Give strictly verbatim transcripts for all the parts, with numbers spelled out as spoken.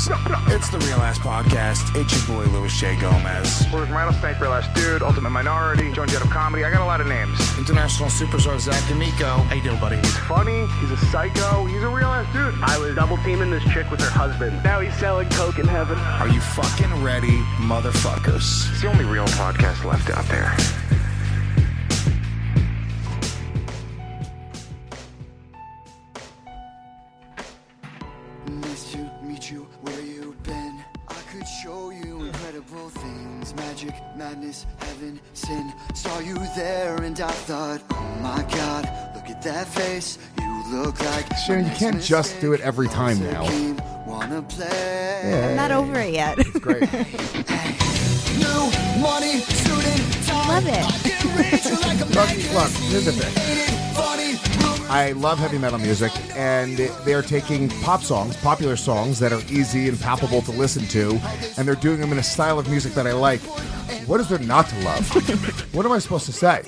It's the Real Ass Podcast. It's your boy, Louis J. Gomez. Where's Rattlesnake, Real Ass Dude, Ultimate Minority, Joan Jett of Comedy. I got a lot of names. International superstar Zach D'Amico. How you doing, buddy? He's funny. He's a psycho. He's a real ass dude. I was double teaming this chick with her husband. Now he's selling coke in heaven. Are you fucking ready, motherfuckers? It's the only real podcast left out there. Nice to meet you where you've been. I could show you incredible things. Magic, madness, heaven, sin. Saw you there and I thought, oh my god, look at that face. You look like Shannon, you can't just do it every time now. Wanna play? Yeah. I'm not over it yet. It's great. New money, student time. Love it. Look, look, here's the thing. I love heavy metal music, and they are taking pop songs, popular songs that are easy and palpable to listen to, and they're doing them in a style of music that I like. What is there not to love? What am I supposed to say?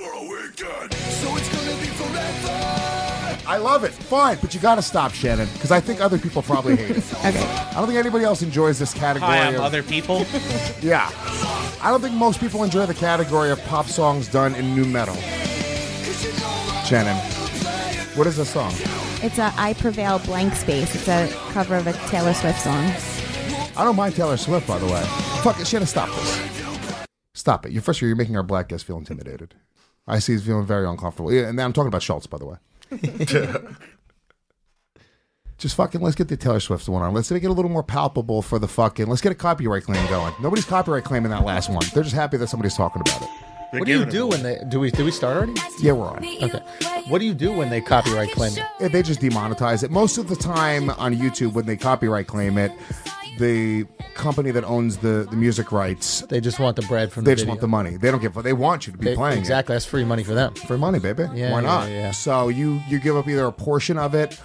I love it. Fine, but you got to stop, Shannon, because I think other people probably hate it. Okay. I don't think anybody else enjoys this category. Hi, I'm of, other people. Yeah. I don't think most people enjoy the category of pop songs done in nu metal. Shannon, what is this song? It's a I Prevail Blank Space. It's a cover of a Taylor Swift song. I don't mind Taylor Swift, by the way. Fuck it, Shannon, stop this. Stop it. You're, first of all, you're making our black guest feel intimidated. I see he's feeling very uncomfortable. Yeah, and then I'm talking about Schultz, by the way. Just fucking, let's get the Taylor Swift one on. Let's make it a little more palpable for the fucking, let's get a copyright claim going. Nobody's copyright claiming that last one. They're just happy that somebody's talking about it. They're What do you giving do them when they do we do we start already? Yeah, we're on. Okay. What do you do when they copyright claim it? Yeah, they just demonetize it. Most of the time on YouTube, when they copyright claim it, the company that owns the, the music rights, They just want the bread from they the just video. want the money. They don't give. They want you to be They- playing exactly. That's free money for them. it for money, baby. Yeah, Why yeah, not? yeah. So you you give up either a portion of it,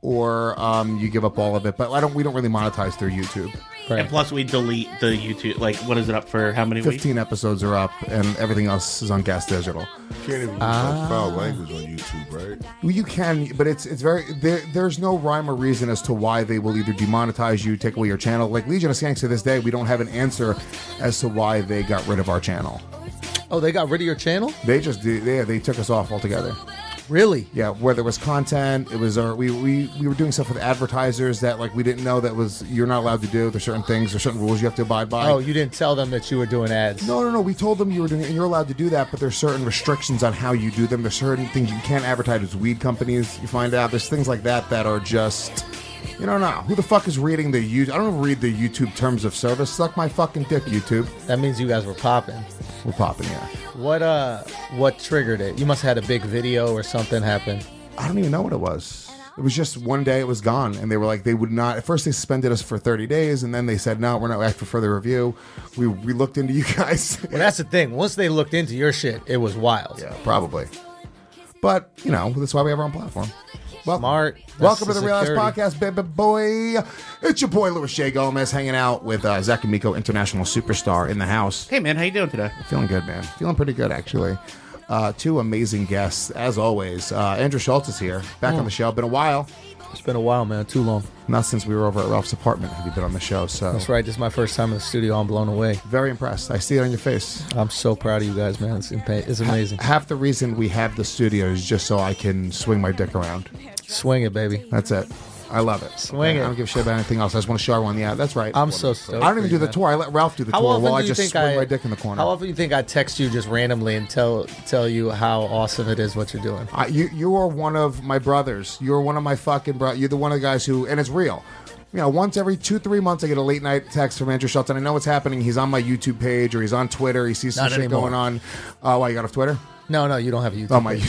or um, you give up all of it. But I don't. We don't really monetize through YouTube. Right. And plus, we delete the YouTube. Like, what is it up for? How many weeks? Fifteen episodes are up, and everything else is on Gas Digital. Can't even Ah. uh, foul language on YouTube, right? Well, you can, but it's it's very there. There's no rhyme or reason as to why they will either demonetize you, take away your channel. Like Legion of Skanks to this day, we don't have an answer as to why they got rid of our channel. Oh, they got rid of your channel? They just did. They they took us off altogether. Really? Yeah, where there was content, it was our we, we we were doing stuff with advertisers that like we didn't know that was you're not allowed to do. There's certain things, there's certain rules you have to abide by. Oh, you didn't tell them that you were doing ads. No, no, no. We told them you were doing it, and you're allowed to do that, but there's certain restrictions on how you do them. There's certain things you can't advertise as weed companies. You find out there's things like that that are just, you don't know. Who the fuck is reading the YouTube? I don't read the YouTube terms of service. Suck my fucking dick, YouTube. That means you guys were popping. We're popping, yeah. What uh what triggered it? You must have had a big video or something happen. I don't even know what it was. It was just one day it was gone, and they were like, they would not. At first, they suspended us for thirty days, and then they said, no, we're not back for further review. We we looked into you guys. Well, that's the thing. Once they looked into your shit, it was wild. Yeah, probably. But, you know, that's why we have our own platform. Well, Smart. That's welcome the to the Real Ass security. Podcast, baby boy. It's your boy, Louis J. Gomez, hanging out with uh, Zach D'Amico, international superstar, in the house. Hey, man, how you doing today? Feeling good, man. Feeling pretty good, actually. Uh, two amazing guests, as always. Uh, Andrew Schultz is here, back Mm. on the show. Been a while. It's been a while, man. Too long. Not since we were over at Ralph's apartment have you been on the show, so That's right. This is my first time in the studio. I'm blown away. very impressed. I see it on your face. I'm so proud of you guys, man. It's, impa- it's amazing. Half the reason we have the studio is just so I can swing my dick around. Swing it, baby. That's it. I love it. Swing I it. don't give a shit about anything else. I just want to show everyone. Yeah, that's right. I'm so stoked. I don't even for do you, the man. tour. I let Ralph do the How tour often while do I you just think swing I, my dick in the corner. How often do you think I text you just randomly and tell tell you how awesome it is what you're doing? I, you you are one of my brothers. You're one of my fucking bro. You're the one of the guys who, and it's real. You know, once every two, three months, I get a late night text from Andrew Schultz, and I know what's happening. He's on my YouTube page or he's on Twitter. He sees some Not shit anymore. going on. Uh, why, you got off Twitter? No, no, you don't have a YouTube. Oh, my page.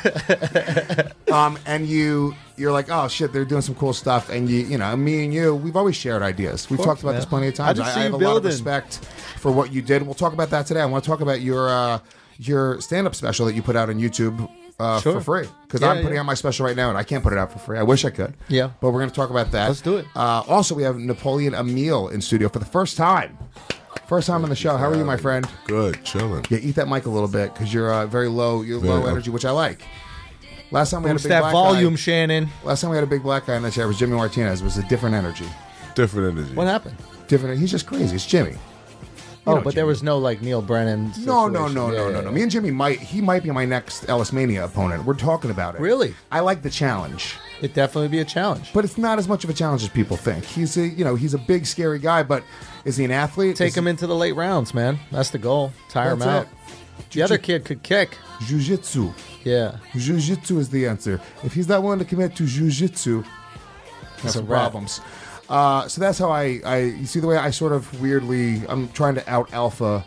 YouTube. um, and you, you're like, oh shit, they're doing some cool stuff, and you, you know, me and you, we've always shared ideas. We've course, talked about man. this plenty of I times. just I, see I you have a lot of building. respect for what you did. We'll talk about that today. I want to talk about your uh, your stand-up special that you put out on YouTube. Uh, Sure. For free, because Yeah, I'm putting yeah. out my special right now, and I can't put it out for free. I wish I could. Yeah. but we're going to talk about that. Let's do it. Uh, also, we have Napoleon Emile in studio for the first time. First time on the show. How are you, my friend? Good, chilling. Yeah, eat that mic a little bit because you're uh, very low. You're low Yeah. energy, which I like. Last time we had a Boost big that black volume, guy. Shannon. Last time we had a big black guy in the chair was Jimmy Martinez. It was a different energy. Different energy. What happened? Different. He's just crazy. It's Jimmy. Oh, know but there Jimmy. was no like Neil Brennan. No, no, situation. no, Yeah, no, yeah, no, no. yeah. Me and Jimmy might. He might be my next Ellis Mania opponent. We're talking about it. Really? I like the challenge. It'd definitely be a challenge. But it's not as much of a challenge as people think. He's a, you know, he's a big, scary guy. But is he an athlete? Take is him he, into the late rounds, man. That's the goal. Tire him That's out. it. The other kid could kick. Jiu-jitsu. Yeah. Jiu-jitsu is the answer. If he's not willing to commit to jiu-jitsu, It's has a some wrap. problems. Uh, so that's how I, I. You see the way I sort of weirdly. I'm trying to out alpha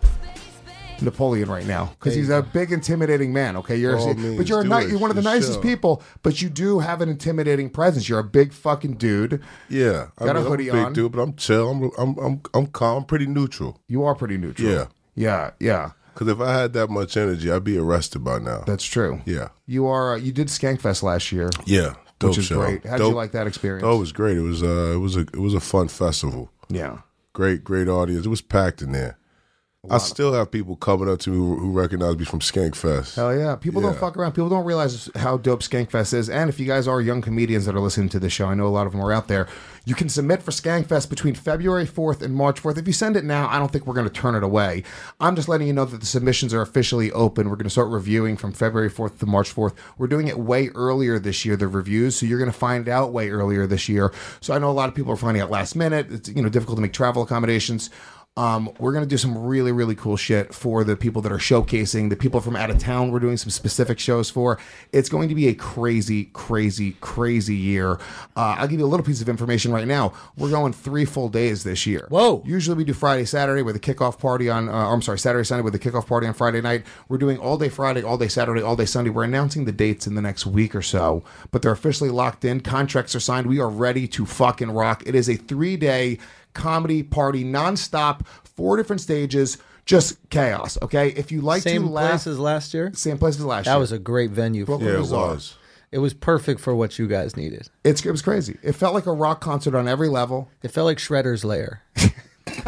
Napoleon right now because There you he's a big, intimidating man. Okay, you're, All see, means, but you're a do ni- it. you're one of the Just nicest show. people. But you do have an intimidating presence. You're a big fucking dude. Yeah, I Got a mean, hoodie I'm a big on. dude, but I'm chill. I'm I'm I'm I'm calm. I'm pretty neutral. You are pretty neutral. Yeah. yeah, yeah. Because if I had that much energy, I'd be arrested by now. That's true. Yeah, You are. Uh, you did Skankfest last year, yeah. Dope which is show. great. How did Dope. you like that experience? Oh, it was great. It was uh, it was a it was a fun festival. Yeah. Great, great audience. It was packed in there. I still have people coming up to me who, who recognize me from Skankfest. Hell yeah. People don't Yeah. fuck around. People don't realize how dope Skankfest is. And if you guys are young comedians that are listening to this show, I know a lot of them are out there, you can submit for Skankfest between February fourth and March fourth. If you send it now, I don't think we're going to turn it away. I'm just letting you know that the submissions are officially open. We're going to start reviewing from February fourth to March fourth. We're doing it way earlier this year, the reviews, so you're going to find out way earlier this year. So I know a lot of people are finding out last minute. It's, you know, difficult to make travel accommodations. Um, we're going to do some really, really cool shit for the people that are showcasing, the people from out of town we're doing some specific shows for. It's going to be a crazy, crazy, crazy year. Uh, I'll give you a little piece of information right now. We're going three full days this year. Whoa. Usually we do Friday, Saturday with a kickoff party on, uh, or I'm sorry, Saturday, Sunday with a kickoff party on Friday night. We're doing all day Friday, all day Saturday, all day Sunday. We're announcing the dates in the next week or so, but they're officially locked in. Contracts are signed. We are ready to fucking rock. It is a three-day comedy party, nonstop, four different stages, just chaos. Okay, if you like Same to laugh, place as last year? same place as last That year. was a great venue. For Brooklyn Yeah, it Bazaar. was. It was perfect for what you guys needed. It's, it was crazy. It felt like a rock concert on every level. It felt like Shredder's Lair. Do you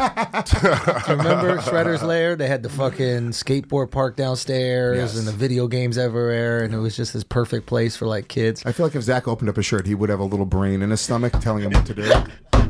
remember Shredder's Lair? They had the fucking skateboard park downstairs Yes. and the video games everywhere, and it was just this perfect place for like kids. I feel like if Zach opened up a shirt, he would have a little brain in his stomach telling him what to do.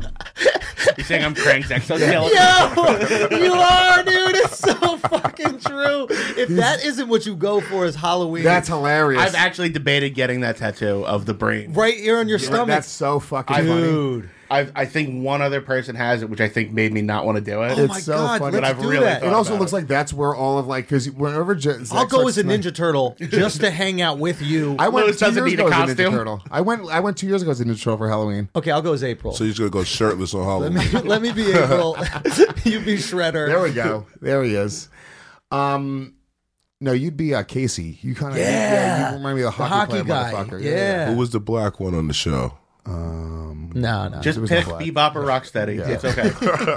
You're saying I'm Crank's exoskeleton? Yo, you are, dude. It's so fucking true. If that isn't what you go for as Halloween, That's hilarious. I've actually debated getting that tattoo of the brain. right here on your stomach. That's so fucking I- funny. Dude. I I think one other person has it, which I think made me not want to do it. Oh It's my so God, funny. let's But I've do really that. It also about looks it. like that's where all of like because whenever J- Zach I'll go as starts a tonight- Ninja Turtle just to hang out with you. I went Louis two doesn't years need ago a as a Ninja costume. Turtle. I went. I went two years ago as a Ninja Turtle for Halloween. Okay, I'll go as April. So you're just gonna go shirtless on let Halloween? me let me be April. You be Shredder. There we go. There he is. Um, no, you'd be uh, Casey. You kind of Yeah. You remind me of the hockey, hockey player guy. motherfucker. Yeah. Who was the black one on the show? No, no. Just was pick no black. Bebop or Rocksteady. It's okay.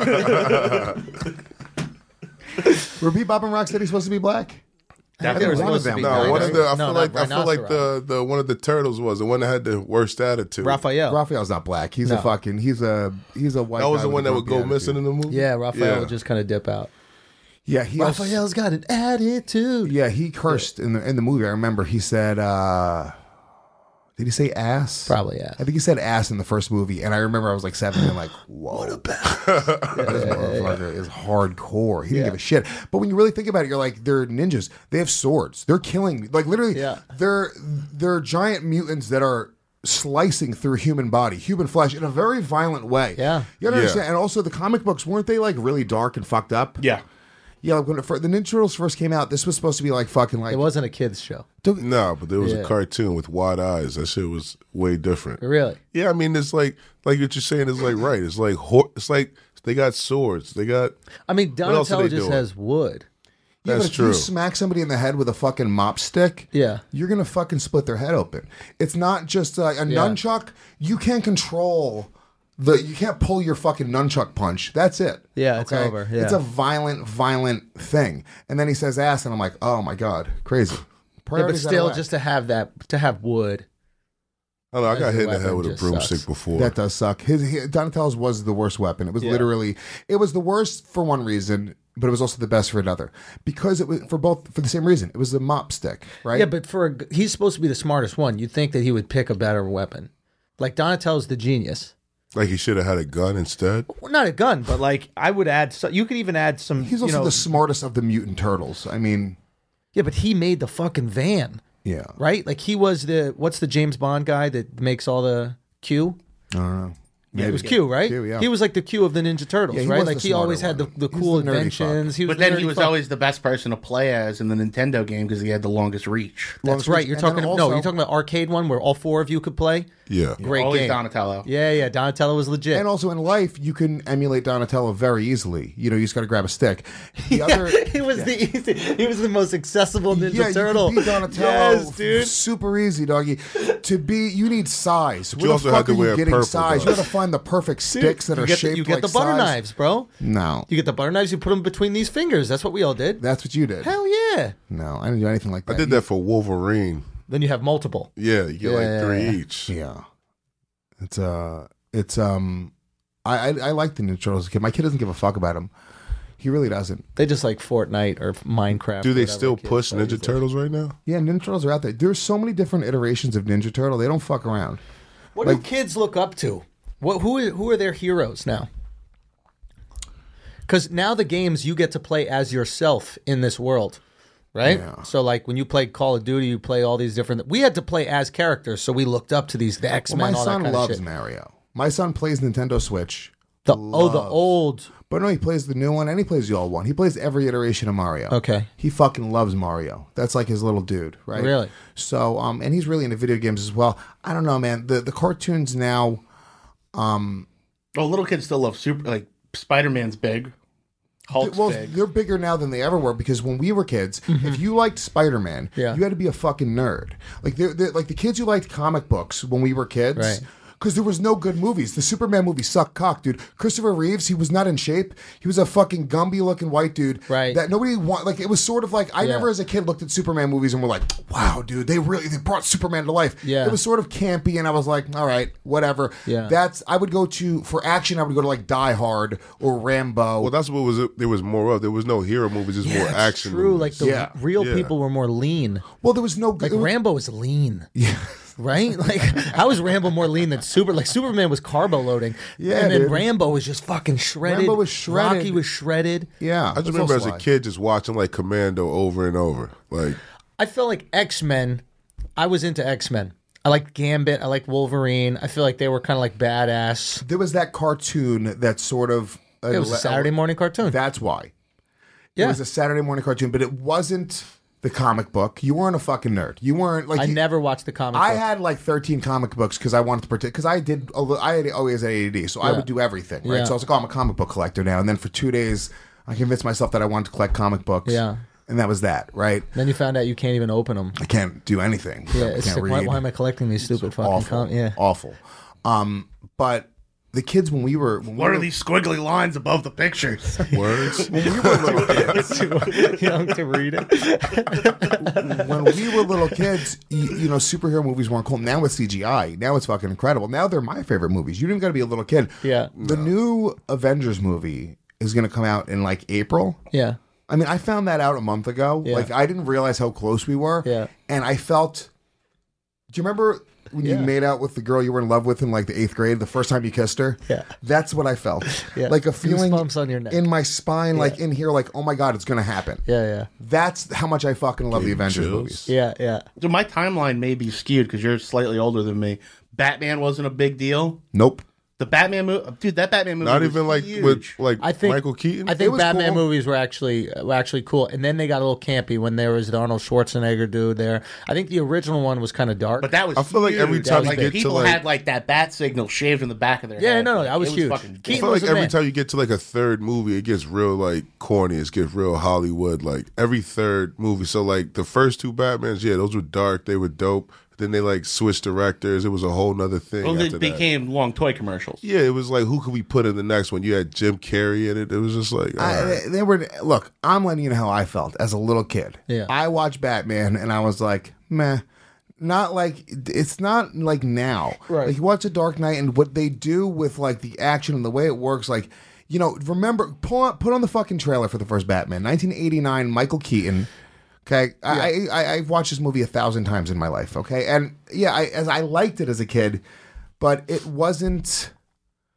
Were Bebop and Rocksteady supposed to be black? They were one of supposed to them. be No, black, one of right? the. I No, feel not like I feel like the Rhinoceros. the one of the turtles was the one that had the worst attitude. Raphael. Raphael's not black. He's No. a fucking. He's a. He's a white. That was guy the with one a that would grumpy go missing in attitude. the movie. Yeah, Raphael Yeah. would just kind of dip out. Yeah, he. also- Raphael's got an attitude. Yeah, he cursed in the in the movie. I remember he said. uh Did he say ass? Probably, yeah. I think he said ass in the first movie, and I remember I was like seven and like, whoa, what about this motherfucker is hardcore. He didn't Yeah. give a shit. But when you really think about it, you're like, they're ninjas. They have swords. They're killing. Like literally, Yeah. they're they're giant mutants that are slicing through human body, human flesh in a very violent way. Yeah. you gotta Yeah. understand. And also, the comic books weren't they like really dark and fucked up? Yeah. yeah. Like when it, fir- the Ninja Turtles first came out, this was supposed to be like fucking like It wasn't a kid's show. No, but there was Yeah. a cartoon with wide eyes. That shit was way different. Really? Yeah, I mean, it's like like what you're saying is like right. It's like hor- it's like they got swords. They got I mean, What else are Donatello they just doing? has wood. Yeah, That's but if you true. smack somebody in the head with a fucking mop stick, Yeah. you're gonna fucking split their head open. It's not just uh, a Yeah. nunchuck. You can't control the. You can't pull your fucking nunchuck punch. That's it. Yeah, it's over, yeah. It's a violent, violent thing. And then he says ass, and I'm like, oh my god, crazy. Yeah, but Priorities out of still, whack. just to have that, to have wood. I don't know. I As got a hit in the head weapon with a just broomstick sucks. before. That does suck. His, his Donatello's was the worst weapon. It was Yeah. literally, it was the worst for one reason, but it was also the best for another because it was for both for the same reason. It was the mop stick, right? Yeah, but for a, he's supposed to be the smartest one. You'd think that he would pick a better weapon. Like Donatello's the genius. Like he should have had a gun instead. Well, not a gun, but like I would add. So, you could even add some. He's also you know, the smartest of the mutant turtles. I mean, yeah, but he made the fucking van. Yeah. Right? Like he was the what's the James Bond guy that makes all the Q? I don't know. Yeah, it was Q, right? Q, yeah. He was like the Q of the Ninja Turtles, Yeah, he right? was Like the he always smarter had the, one. the He's cool the nerdy inventions. He was But the then he nerdy was fuck. always the best person to play as in the Nintendo game because he had the longest reach. That's right. You're talking no, you're talking about arcade one where all four of you could play. Yeah. Great Always game. Donatello. Yeah, yeah. Donatello was legit. And also in life, you can emulate Donatello very easily. You know, you just got to grab a stick. The yeah, other, he was the easy, he was the most accessible Ninja yeah, Turtle. you can be Donatello. Yes, dude. Super easy, doggy. To be, you need size. Where you the also fuck had to are you wear getting purple, size? though. You got to find the perfect sticks that you are get shaped the, you get like the butter size. knives, bro. No, You get the butter knives. You put them between these fingers. That's what we all did. that's what you did. Hell yeah. No, I didn't do anything like that. I did that for Wolverine. Then you have multiple. Yeah, you get Yeah, like three yeah, yeah. each. Yeah, it's uh, it's um, I I, I like the Ninja Turtles as a kid. My kid doesn't give a fuck about them. He really doesn't. They just like Fortnite or Minecraft. Do they whatever still kids push play Ninja these days. Turtles right now? Yeah, Ninja Turtles are out there. There's so many different iterations of Ninja Turtle. They don't fuck around. What Like- do kids look up to? What who who are their heroes now? Because now the games you get to play as yourself in this world, right? Yeah. So like when you play Call of Duty, you play all these different. We had to play as characters, so we looked up to these the X Well, Men. my all son that kind loves of shit. Mario. My son plays Nintendo Switch. The oh the Loves. old. But no, he plays the new one and he plays the old one. He plays every iteration of Mario. Okay. He fucking loves Mario. That's like his little dude, right? Really? So, um, and he's really into video games as well. I don't know, man. The the cartoons now, um, Oh, little kids still love super like Spider Man's big. Hulk's well, big. they're bigger now than they ever were because when we were kids, if you liked Spider Man, Yeah. you had to be a fucking nerd. Like they're, they're like the kids who liked comic books when we were kids. Right. Because there was no good movies. The Superman movie sucked cock, dude. Christopher Reeves, he was not in shape. He was a fucking Gumby-looking white dude. Right. That nobody want. Like it was sort of like I Yeah. never, as a kid, looked at Superman movies and were like, "Wow, dude, they really they brought Superman to life." Yeah. It was sort of campy, and I was like, "All right, whatever." Yeah. That's I would go to for action. I would go to like Die Hard or Rambo. Well, that's what was there was more of. There was no hero movies, just more That's action. True, movies. like the Yeah. real Yeah. people were more lean. well, there was no Like it was- Rambo is lean. Yeah. Right? Like, how is Rambo more lean than Super? Like, Superman was carbo loading. Yeah, And then dude. Rambo was just fucking shredded. Rambo was shredded. Rocky was shredded. Yeah. I just that's remember as also a why. kid just watching like Commando over and over. Like I felt like X-Men. I was into X-Men. I liked Gambit. I liked Wolverine. I feel like they were kind of like badass. There was that cartoon that sort of. Uh, It was a Saturday morning cartoon. That's why. Yeah. It was a Saturday morning cartoon, but it wasn't the comic book. You weren't a fucking nerd. You weren't like. I you- never watched the comic I book. had like thirteen comic books because I wanted to participate. Because I did. a li- I had always had A D D, so I Yeah. would do everything. Right. Yeah. So I was like, oh, I'm a comic book collector now. And then for two days, I convinced myself that I wanted to collect comic books. Yeah. And that was that. Right. Then you found out you can't even open them. I can't do anything. Yeah, I it's can't like, why, read. why am I collecting these stupid fucking Awful. com- Yeah. Awful. Um, but the kids when we were when What we are were, these squiggly lines above the pictures? words. when we were little kids, Young to read it. when we were little kids, you, you know, superhero movies weren't cool. Now with C G I, now it's fucking incredible. Now they're my favorite movies. You didn't got to be a little kid. Yeah. The new Avengers movie is going to come out in like April. Yeah. I mean, I found that out a month ago. Yeah. Like, I didn't realize how close we were. Yeah. And I felt. Do you remember when Yeah. you made out with the girl you were in love with in like the eighth grade, the first time you kissed her? Yeah. That's what I felt. Yeah. Like a feeling Goosebumps on your neck. in my spine, like in here, like, oh my God, it's going to happen. Yeah, yeah. That's how much I fucking love the Gave you Avengers chills. movies. Yeah, yeah. So my timeline may be skewed because you're slightly older than me. Batman wasn't a big deal. Nope. The Batman movie, dude, that Batman movie. Not was even like huge. with like I think Michael Keaton. I think was Batman cool. movies were actually were actually cool, and then they got a little campy when there was the Arnold Schwarzenegger dude there. I think the original one was kind of dark. But that was. I feel like every huge. time like you get to, people like- had like that bat signal shaved in the back of their Yeah, head. no, no, Like, that was it huge. fucking I Keaton feel like was a every man. time you get to like a third movie, it gets real like corny. It gets real Hollywood. Like every third movie. So like the first two Batmans, yeah, those were dark. They were dope. Then they like switched directors. It was a whole nother thing. Well, after it that. became long toy commercials. Yeah, it was like who could we put in the next one? You had Jim Carrey in it. It was just like all I, right. they were look. I'm letting you know how I felt as a little kid. Yeah. I watched Batman and I was like, meh. Not like it's not like now. Right. Like you watch The Dark Knight and what they do with like the action and the way it works. Like you know, remember pull on, put on the fucking trailer for the first Batman, nineteen eighty-nine, Michael Keaton. Okay, I, I I've watched this movie a thousand times in my life. Okay, and yeah, I as I liked it as a kid, but it wasn't.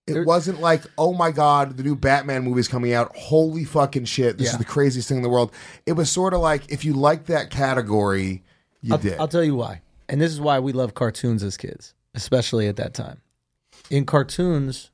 It wasn't like, oh my God, the new Batman movie's coming out. Holy fucking shit. This Yeah. is the craziest thing in the world. It was sort of like, if you liked that category, you I'll, did. I'll tell you why. And this is why we love cartoons as kids, especially at that time. In cartoons,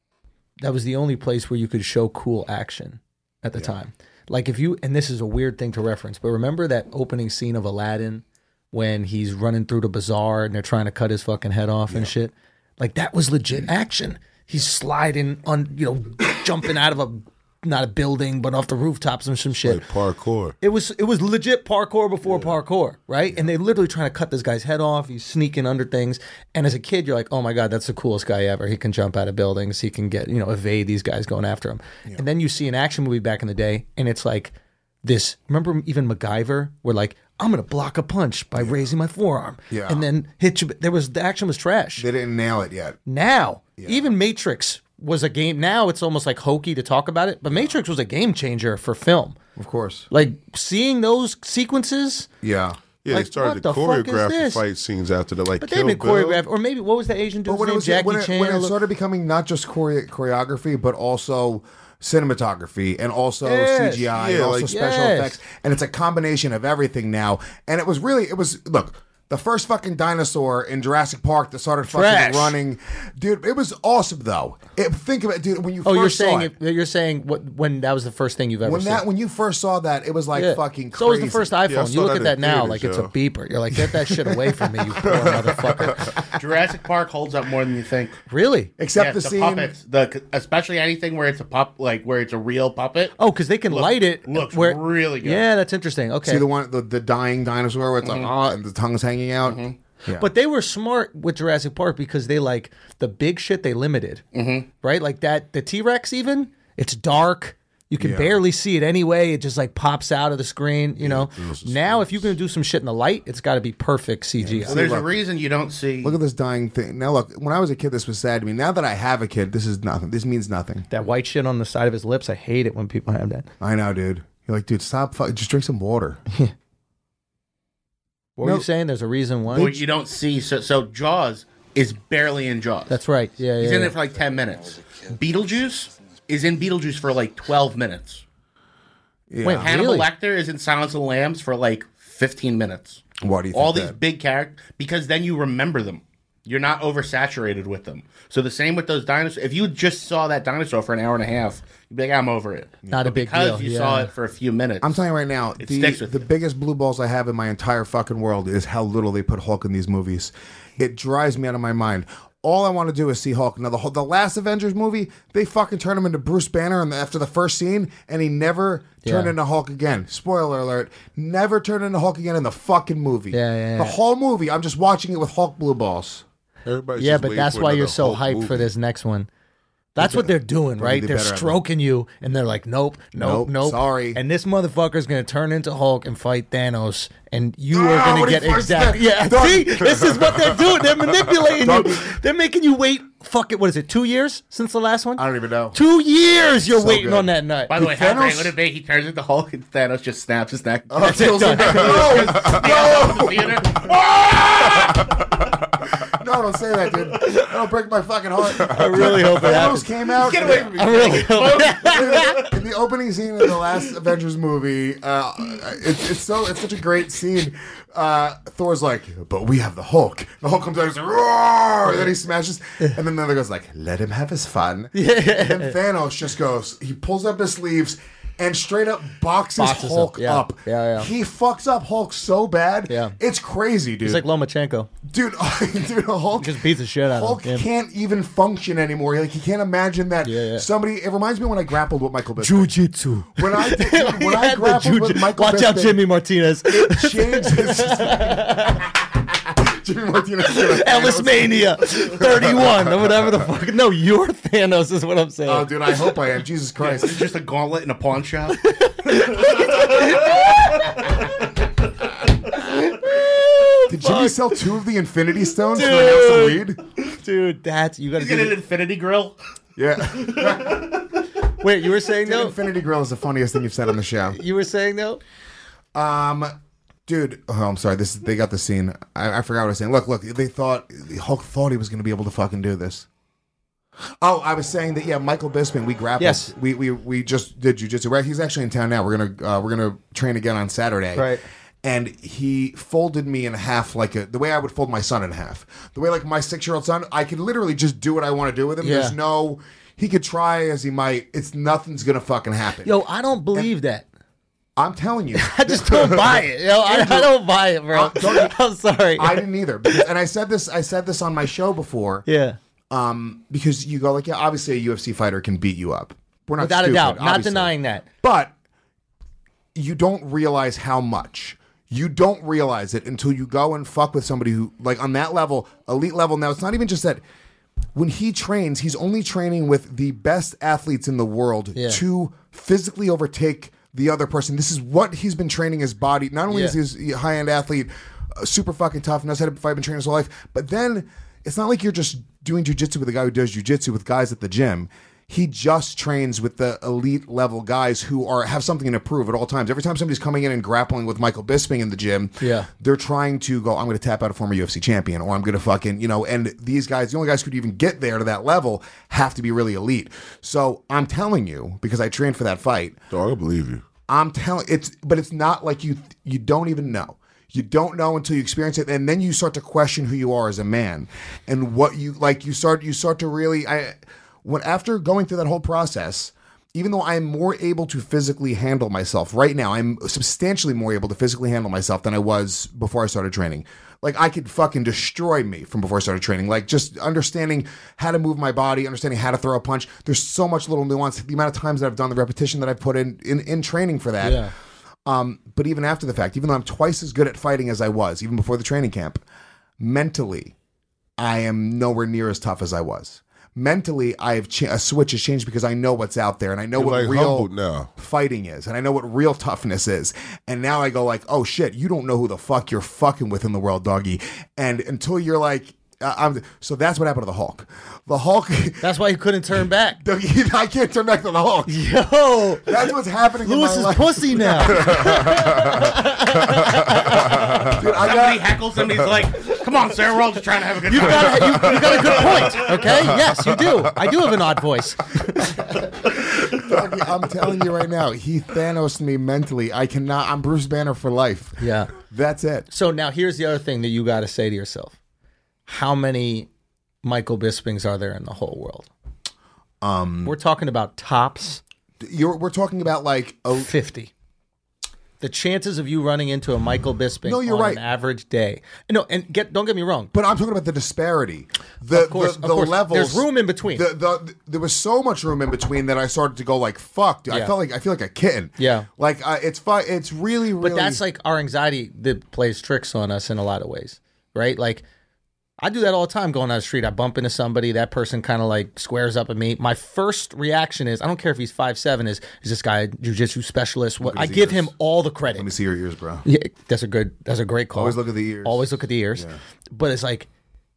that was the only place where you could show cool action at the yeah. time. Like if you, and this is a weird thing to reference, but remember that opening scene of Aladdin when he's running through the bazaar and they're trying to cut his fucking head off yeah. and shit? Like that was legit action. He's sliding on, you know, jumping out of a, not a building, but off the rooftops and some shit. Like parkour. It was it was legit parkour before yeah. parkour, right? Yeah. And they literally trying to cut this guy's head off. He's sneaking under things. And as a kid, you're like, oh my God, that's the coolest guy ever. He can jump out of buildings. He can get, you know, evade these guys going after him. Yeah. And then you see an action movie back in the day, and it's like this, remember even MacGyver, where like, I'm going to block a punch by yeah. raising my forearm. Yeah. And then hit you. There was, the action was trash. They didn't nail it yet. Now, yeah. even Matrix was a game. Now it's almost like hokey to talk about it, but Matrix was a game changer for film. Of course. Like seeing those sequences. Yeah. Yeah, like, they started to the choreograph the this? fight scenes after the like. But Kill they've been Bill. choreographed, or maybe what was the Asian dude's when name? it was, Jackie when it, Chan. when it or- started becoming not just chore- choreography, but also cinematography and also Yes. C G I Yeah, and also like- special Yes. effects, and it's a combination of everything now. And it was really, it was look. The first fucking dinosaur in Jurassic Park that started fucking Trash. running, dude. It was awesome though. It, think of it, dude. When you Oh, first you're saw saying it, it, you're saying what when that was the first thing you've ever when seen. that when you first saw that, it was like Yeah. fucking crazy. So was the first iPhone. Yeah, I you saw look that at in that now theaters, like it's a yo. beeper. You're like, get that shit away from me, you poor motherfucker. Jurassic Park holds up more than you think. Really? Except Yeah, the, the scene. puppets, the especially anything where it's a pup, like where it's a real puppet. Oh, because they can Look- light it. looks where, really good. Yeah, that's interesting. Okay. See the one, the, the dying dinosaur where it's Mm-hmm. like ah, and the tongue's hanging out. Yeah. But they were smart with Jurassic Park because they like the big shit they limited, mm-hmm. right? Like that, the T-Rex even, it's dark. You can Yeah. barely see it anyway. It just like pops out of the screen, you know? Now, if you're going to do some shit in the light, it's got to be perfect C G I. So there's a reason you don't see. Look at this dying thing. Now look, when I was a kid, this was sad to me. Now that I have a kid, this is nothing. This means nothing. That white shit on the side of his lips, I hate it when people have that. I know, dude. You're like, dude, stop. Fu- just drink some water. What No. were you saying? There's a reason why? Well, you don't see. So, so Jaws is barely in Jaws. That's right. Yeah, yeah. He's in yeah. there for like ten minutes. Beetlejuice is in Beetlejuice for like twelve minutes. Yeah. Wait, Hannibal Really? Lecter is in Silence of the Lambs for like fifteen minutes. Why do you think All these that? big characters, because then you remember them. You're not oversaturated with them. So the same with those dinosaurs. If you just saw that dinosaur for an hour and a half, you'd be like, I'm over it. Not a But big because deal. you yeah. saw it for a few minutes. I'm telling you right now, It the, sticks with the you. biggest blue balls I have in my entire fucking world is how little they put Hulk in these movies. It drives me out of my mind. All I want to do is see Hulk. Now, the, whole- the last Avengers movie, they fucking turned him into Bruce Banner and after the first scene, and he never turned Yeah. into Hulk again. Spoiler alert. Never turned into Hulk again in the fucking movie. Yeah, yeah, The yeah. whole movie, I'm just watching it with Hulk blue balls. Everybody's Yeah, just but waiting that's for why you're another so Hulk hyped movie. for this next one. That's what they're doing, They'll right? be They're better at it. stroking you, and they're like, "Nope, nope, Nope, nope." sorry. And this motherfucker's gonna turn into Hulk and fight Thanos, and you are Ah, gonna when he get first exactly. said- Yeah, Done. see, this is what they're doing. They're manipulating you. Done. They're making you wait. Fuck it. What is it? Two years since the last one? I don't even know. Two years. You're So waiting good. on that nut. By the way, how Thanos- great would it be? He turns into Hulk and Thanos just snaps his neck. Oh, kills him. No, don't say that, dude. That'll break my fucking heart. I really hope it Thanos happens. came out. Get away from me. I really hope. In the opening scene of the last Avengers movie, uh, it's, it's so it's such a great scene. Uh, Thor's like, but we have the Hulk. The Hulk comes out and he's like, roar! And then he smashes, and then the other goes like, let him have his fun. Yeah. And then Thanos just goes, he pulls up his sleeves and straight up boxes, Boxes him. Hulk Yeah. up. Yeah, yeah. He fucks up Hulk so bad. Yeah. It's crazy, dude. He's like Lomachenko. dude, dude, Hulk Just beats the shit out Hulk of him. Yeah. can't even function anymore. Like he can't imagine that Yeah, yeah. somebody. It reminds me when I grappled with Michael Bisping. Jiu-jitsu. When I did, when He I had the grappled with jiu- Michael Watch out, Bisping, Jimmy Martinez. it changes. Jimmy Martinez. Ellis Mania thirty-one or whatever the fuck. No, you're Thanos is what I'm saying. Oh, dude, I hope I am. Jesus Christ. It's just a gauntlet in a pawn shop. Did Jimmy sell two of the Infinity Stones Dude. for an ounce of weed? Dude, that's you got to He's got an do. infinity grill. Yeah. Wait, you were saying The no? Infinity Grill is the funniest thing you've said on the show. You were saying no? Um, dude, oh, I'm sorry. This they got the scene. I, I forgot what I was saying. Look, look. They thought Hulk thought he was going to be able to fucking do this. Oh, I was saying that. Yeah, Michael Bisping. We grappled. Yes. We we we just did jujitsu. Right. He's actually in town now. We're gonna uh, we're gonna train again on Saturday. Right. And he folded me in half like a the way I would fold my son in half. The way like my six year old son, I could literally just do what I want to do with him. Yeah. There's no. He could try as he might. It's nothing's gonna fucking happen. Yo, I don't believe and, that. I'm telling you. I just don't buy it. Yo, I, I don't buy it, bro. Uh, I'm sorry. I didn't either. Because, and I said this. I said this on my show before. Yeah. Um, because you go like, yeah, obviously a U F C fighter can beat you up. We're not without stupid, a doubt, obviously. not denying that. But you don't realize how much. You don't realize it until you go and fuck with somebody who, like, on that level, elite level. Now, it's not even just that. When he trains, he's only training with the best athletes in the world Yeah. to physically overtake the other person. This is what he's been training his body. Not only Yeah. is he a high-end athlete, uh, super fucking tough, knows how to fight, been training his whole life, but then it's not like you're just doing jiu-jitsu with a guy who does jiu-jitsu with guys at the gym. He just trains with the elite level guys who are have something to prove at all times. Every time somebody's coming in and grappling with Michael Bisping in the gym, yeah. they're trying to go, I'm going to tap out a former U F C champion, or I'm going to fucking, you know, and these guys, the only guys who could even get there to that level have to be really elite. So I'm telling you, because I trained for that fight. Dog, I believe you. I'm telling it's, but it's not like you, you don't even know. You don't know until you experience it, and then you start to question who you are as a man and what you like. You start, you start to really, I, when after going through that whole process, even though I'm more able to physically handle myself right now, I'm substantially more able to physically handle myself than I was before I started training. Like, I could fucking destroy me from before I started training. Like, just understanding how to move my body, understanding how to throw a punch. There's so much little nuance. The amount of times that I've done the repetition that I've put in in, in training for that. Yeah. Um, but even after the fact, even though I'm twice as good at fighting as I was, even before the training camp, mentally, I am nowhere near as tough as I was. Mentally, I've ch- a switch has changed because I know what's out there, and I know You're what like real humbled now. fighting is, and I know what real toughness is. And now I go like, oh shit, you don't know who the fuck you're fucking with in the world, doggy. And until you're like, uh, I'm, so that's what happened to the Hulk. The Hulk. That's why he couldn't turn back. I can't turn back to the Hulk. Yo, that's what's happening. Lewis in is my life. pussy now. Dude, I Somebody got, heckles him. He's like, "Come on, sir, we're all just trying to have a good You time." got, a, you, you got a good point. Okay, yes, you do. I do have an odd voice. Doggy, I'm telling you right now, he Thanos me mentally. I cannot. I'm Bruce Banner for life. Yeah, that's it. So now here's the other thing that you got to say to yourself: how many Michael Bispings are there in the whole world? Um, we're talking about tops. You're, we're talking about like a, fifty. The chances of you running into a Michael Bisping no, you're on right. an average day. No, and get don't get me wrong. But I'm talking about the disparity. The, of course, the, of the course. levels. There's room in between. The, the, there was so much room in between that I started to go like, fuck, dude. Yeah. I felt like I feel like a kitten. Yeah. Like uh, it's fu- It's really, really. But that's like our anxiety that plays tricks on us in a lot of ways, right? Like I do that all the time going down the street. I bump into somebody, that person kind of like squares up at me. My first reaction is, I don't care if he's five seven, is is this guy a jiu-jitsu specialist? What, I give ears. him all the credit. Let me see your ears, bro. Yeah, that's a good that's a great call. Always look at the ears. Always look at the ears. Yeah. But it's like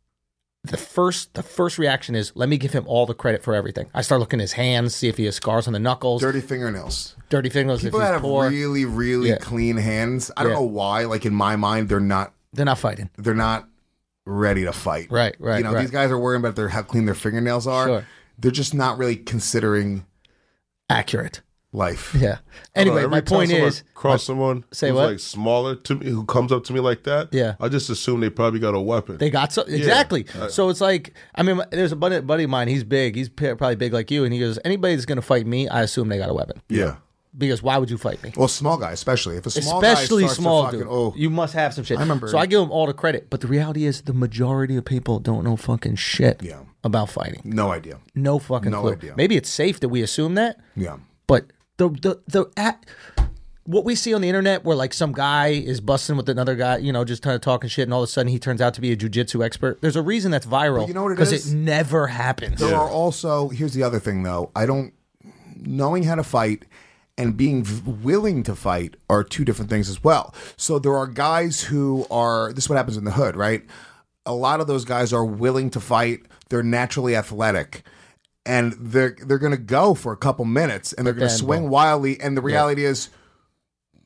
the first the first reaction is, let me give him all the credit for everything. I start looking at his hands, see if he has scars on the knuckles. Dirty fingernails. Dirty fingernails People if that he's have poor. really, really Yeah. clean hands. I don't Yeah. know why. Like in my mind, they're not. They're not fighting. They're not ready to fight. Right, right, You know, right. these guys are worrying about their how clean their fingernails are. Sure. They're just not really considering Accurate. life. Yeah. Anyway, Every my time point someone is, cross someone Say who's what? like smaller to me, who comes up to me like that. Yeah. I just assume they probably got a weapon. they got so exactly. So it's like, I mean, there's a buddy, buddy of mine. He's big. He's p- probably big like you, and he goes, anybody that's going to fight me, I assume they got a weapon. yeah. Because why would you fight me? Well, small guy, especially if a small Especially guy starts small, to fucking, dude. Oh, You must have some shit. I remember- So I give him all the credit, but the reality is, the majority of people don't know fucking shit Yeah. about fighting. no idea. No fucking No clue. idea. Maybe it's safe that we assume that. Yeah. But the the the at, what we see on the internet, where like some guy is busting with another guy, you know, just kind of talking shit, and all of a sudden he turns out to be a jujitsu expert. There's a reason that's viral. But you know what it Because is? it never happens. There are also, here's the other thing though. I don't, knowing how to fight and being v- willing to fight are two different things as well. So there are guys who are, this is what happens in the hood, right? A lot of those guys are willing to fight. They're naturally athletic. And they're they're going to go for a couple minutes and they're going to then, swing boom. wildly. And the reality is,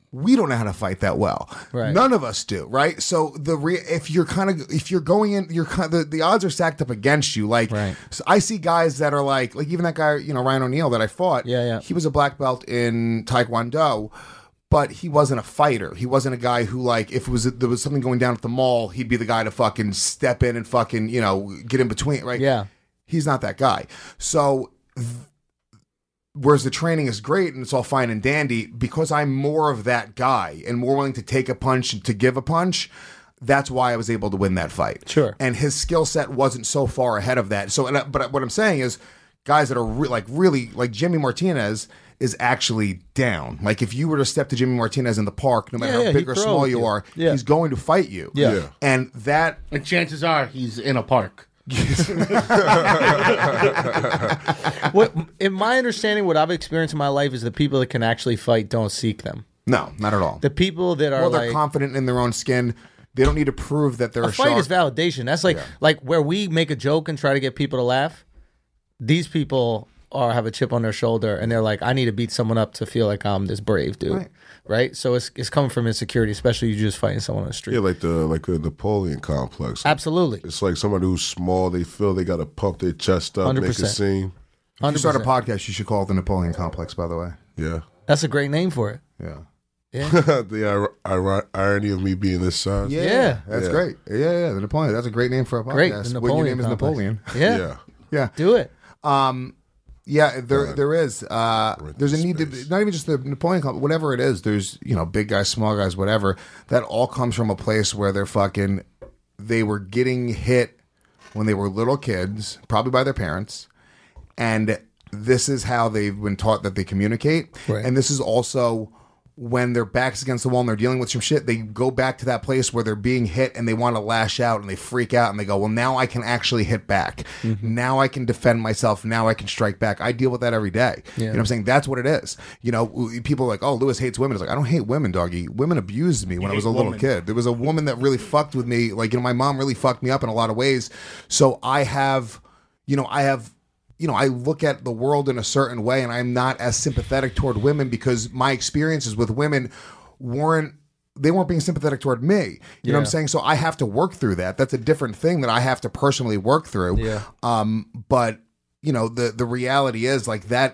we don't know how to fight that well. Right. None of us do, right? So the re- if you're kind of if you're going in, you're kind of, the, the odds are stacked up against you. Like Right. so I see guys that are like like even that guy, you know, Ryan O'Neal that I fought. Yeah, yeah. He was a black belt in Taekwondo, but he wasn't a fighter. He wasn't a guy who like if it was there was something going down at the mall, he'd be the guy to fucking step in and fucking you know get in between, right? Yeah. He's not that guy. So. Th- Whereas the training is great and it's all fine and dandy, because I'm more of that guy and more willing to take a punch and to give a punch, that's why I was able to win that fight. Sure. And his skill set wasn't so far ahead of that. So, and I, but what I'm saying is, guys that are re- like really like Jimmy Martinez is actually down. Like if you were to step to Jimmy Martinez in the park, no matter Yeah, how yeah, big he'd or throw small with you you. are, Yeah. he's going to fight you. Yeah. Yeah. And that And chances are he's in a park. What, in my understanding, what I've experienced in my life is the people that can actually fight don't seek them. no, not at all. The people that are Well, they're like confident in their own skin. They don't need to prove that they're a, a fight shark. is validation. That's like like where we make a joke and try to get people to laugh. These people are have a chip on their shoulder and they're like, I need to beat someone up to feel like I'm this brave dude. Right. Right? So it's it's coming from insecurity, especially you just fighting someone on the street. Yeah, like the like the Napoleon complex. Absolutely. It's like somebody who's small. They feel they got to pump their chest up, one hundred make a percent. scene. If you start a podcast, you should call it the Napoleon Complex, by the way. Yeah. That's a great name for it. Yeah. Yeah. the ir- ir- irony of me being this size. Yeah. Yeah. That's Yeah. great. Yeah, yeah, the Napoleon. That's a great name for a podcast. Great. The When Napoleon your name is complex. Napoleon. Yeah. Yeah. Yeah. Do it. Um, yeah, there God. there is. Uh, We're in there's a this need to space. not even just the Napoleon Complex, whatever it is. There's you know big guys, small guys, whatever. That all comes from a place where they're fucking. They were getting hit when they were little kids, probably by their parents, and this is how they've been taught that they communicate. Right. And this is also when their back's against the wall and they're dealing with some shit, they go back to that place where they're being hit and they want to lash out and they freak out and they go, well, now I can actually hit back. Mm-hmm. Now I can defend myself. Now I can strike back. I deal with that every day. You know what I'm saying? That's what it is. You know, people are like, oh, Lewis hates women. It's like, I don't hate women, doggy. Women abused me when I was a hate little women. kid. There was a woman that really fucked with me. Like, you know, my mom really fucked me up in a lot of ways. So I have, you know, I have, you know, I look at the world in a certain way and I'm not as sympathetic toward women because my experiences with women weren't, they weren't being sympathetic toward me. You know what I'm Yeah. saying? So I have to work through that. That's a different thing that I have to personally work through. Yeah. Um, but you know, the the reality is like that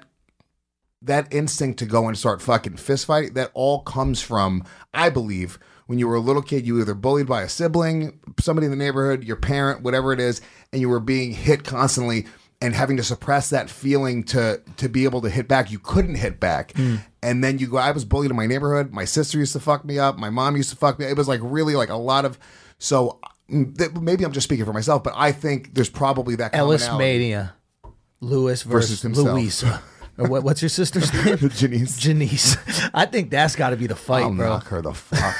that instinct to go and start fucking fist fighting, that all comes from, I believe, when you were a little kid, you were either bullied by a sibling, somebody in the neighborhood, your parent, whatever it is, and you were being hit constantly and having to suppress that feeling to to be able to hit back. You couldn't hit back. And then you go, I was bullied in my neighborhood. My sister used to fuck me up. My mom used to fuck me up. It was like really like a lot of, so mm, th- maybe I'm just speaking for myself, but I think there's probably that Ellis commonality. Mania. Lewis Versus versus, himself. Louisa. Or what, what's your sister's name? Janice. Janice. I think that's got to be the fight, I'll bro. knock her the fuck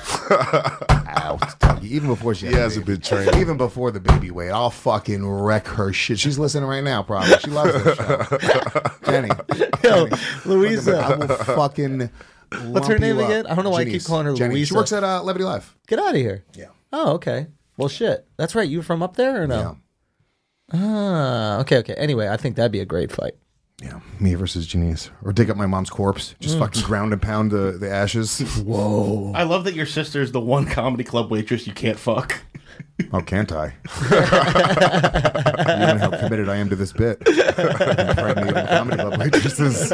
out, doggy. Even before she He had a hasn't baby. been trained. Even before the baby weight, I'll fucking wreck her shit. She's listening right now, probably. She loves this show. Jenny. Yo, Jenny. Louisa. I will fucking. What's her lump name you up. again? I don't know why I keep Janice. calling her Jenny. She Louisa. works at uh, Levity Live. Get out of here. Yeah. Oh, okay. Well, shit. That's right. You from up there or no? Ah, okay, okay. Anyway, I think that'd be a great fight. Yeah, me versus Janice. Or dig up my mom's corpse. Just fucking ground and pound the, the ashes. Whoa. I love that your sister's the one comedy club waitress you can't fuck. Oh, can't I? You know how committed I am to this bit. Frighten the comedy club waitresses.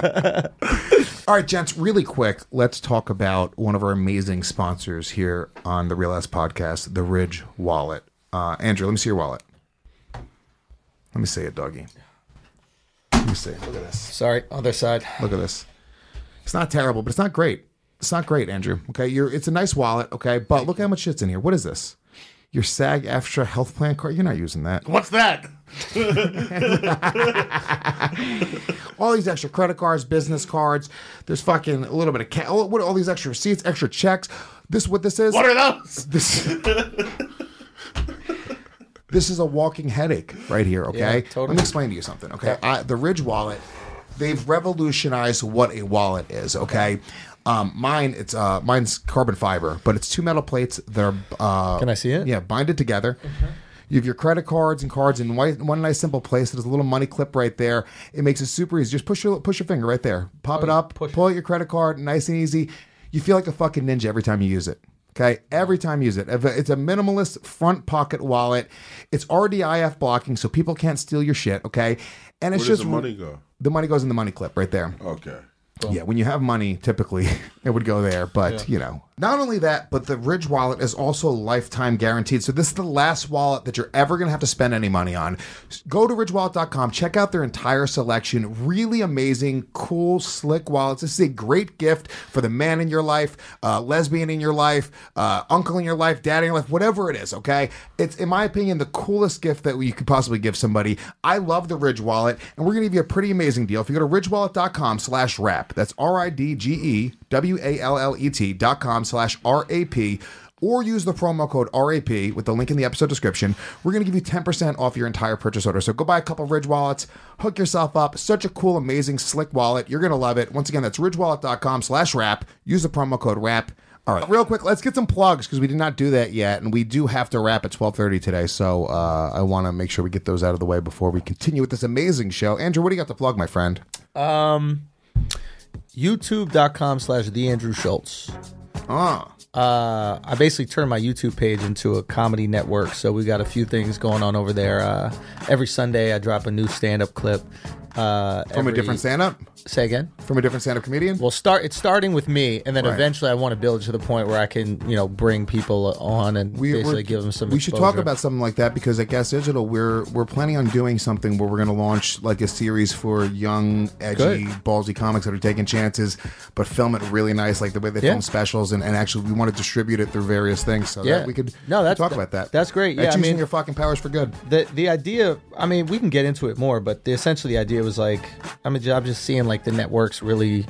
All right, gents, really quick, let's talk about one of our amazing sponsors here on the Real Ass Podcast, the Ridge Wallet. Uh, Andrew, let me see your wallet. Let me see it, doggy. Let me see. Look at this. Sorry, other side. Look at this. It's not terrible, but it's not great. It's not great, Andrew. Okay, you're. It's a nice wallet. Okay, but look how much shit's in here. What is this? Your SAG Aftra health plan card? You're not using that. What's that? All these extra credit cards, business cards. There's fucking a little bit of ca- what? All these extra receipts, extra checks. This what this is? What are those? This. This is a walking headache right here, okay? Yeah, totally. Let me explain to you something, okay? I, the Ridge Wallet, they've revolutionized what a wallet is, okay? Um, mine, it's uh, mine's carbon fiber, but it's two metal plates that are... Uh, Can I see it? Yeah, binded together. You have your credit cards and cards in one, one nice simple place. There's a little money clip right there. It makes it super easy. Just push your push your finger right there. Pop Oh, it up, push pull out your credit card, nice and easy. you feel like a fucking ninja every time you use it. Okay, every time you use it. If it's a minimalist front pocket wallet. It's R D I F blocking, so people can't steal your shit. Okay, and it's Where does just the money go? The money goes in the money clip right there. Okay. Yeah, when you have money, typically it would go there. But, yeah. you know, not only that, but the Ridge wallet is also lifetime guaranteed. So this is the last wallet that you're ever going to have to spend any money on. Go to ridge wallet dot com. Check out their entire selection. Really amazing, cool, slick wallets. This is a great gift for the man in your life, uh, lesbian in your life, uh, uncle in your life, dad in your life, whatever it is, okay? It's, in my opinion, the coolest gift that you could possibly give somebody. I love the Ridge wallet, and we're going to give you a pretty amazing deal. If you go to ridge wallet dot com slash rap, that's R I D G E W A L L E T dot com slash R A P, or use the promo code R A P with the link in the episode description. We're going to give you ten percent off your entire purchase order. So go buy a couple of Ridge wallets, hook yourself up. Such a cool, amazing, slick wallet. You're going to love it. Once again, that's ridge wallet dot com slash rap. Use the promo code RAP. All right, real quick, let's get some plugs because we did not do that yet, and we do have to wrap at twelve thirty today, so uh, I want to make sure we get those out of the way before we continue with this amazing show. Andrew, what do you got to plug, my friend? Um... YouTube dot com slash The Andrew Schultz. Ah. Uh, I basically turned my YouTube page into a comedy network, so we got a few things going on over there. Uh, every Sunday, I drop a new stand-up clip. Uh, From every, a different stand-up? Say again? From a different stand-up comedian? Well, start. It's starting with me, and then Right. eventually I want to build to the point where I can, you know, bring people on and We, basically we're- give them some we should exposure. talk about something like that because at Gas Digital, we're we're planning on doing something where we're going to launch like a series for young, edgy, Good. ballsy comics that are taking chances, but film it really nice, like the way they Yeah. film specials, and, and actually we want to distribute it through various things. So Yeah. that we could No, that's- talk about that. that's great. That's Yeah, I using mean- your fucking powers for good. the the idea. I mean, we can get into it more, but the essentially the idea was like, I mean, I'm just seeing like the networks really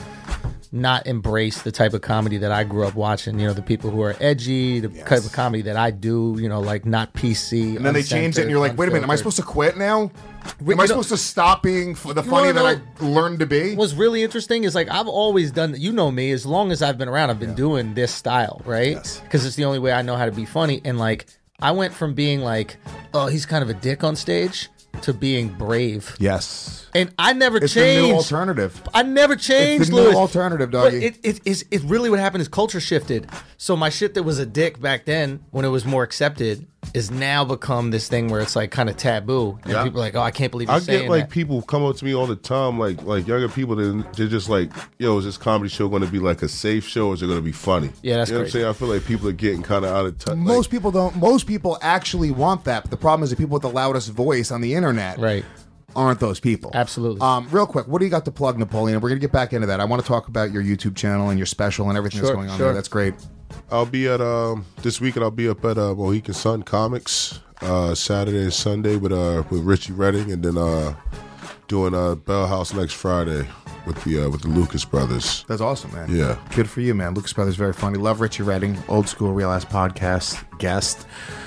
not embrace the type of comedy that I grew up watching. You know, the people who are edgy, the Yes. type of comedy that I do. You know, like not P C. And then they changed it, and you're like, wait a minute, am I supposed to quit now? We- Am I you know- supposed to stop being f- the You funny wanna that I learned to be? What's really interesting is like I've always done. You know me, as long as I've been around, I've been doing this style, right? Yes. Because it's the only way I know how to be funny. And like I went from being like, oh, he's kind of a dick on stage, to being brave. Yes. And I never It's changed. the new alternative. I never changed, It's the new Louis. alternative, But doggy. it, it, it's, it really what happened is culture shifted. So my shit that was a dick back then, when it was more accepted, is now become this thing where it's like kind of taboo. And Yeah. people are like, oh, I can't believe you're I saying get like that. people come up to me all the time, like like younger people. They're, they're just like, "Yo, is this comedy show going to be like a safe show, or is it going to be funny?" Yeah, that's you know crazy. what I'm saying. I feel like people are getting kind of out of touch. Most people don't. Most people actually want that. But the problem is the people with the loudest voice on the internet Right. aren't those people. Absolutely. Um, real quick, what do you got to plug, Napoleon? We're gonna get back into that. I want to talk about your YouTube channel and your special and everything Sure, that's going on sure. there. That's great. I'll be at um this weekend. I'll be up at uh, Mohican Sun Comics uh, Saturday and Sunday with uh with Richie Redding, and then uh doing uh Bell House next Friday with the uh, with the Lucas brothers. That's awesome, man. Yeah. Good for you, man. Lucas Brothers very funny. Love Richie Redding, old school real ass podcast guest.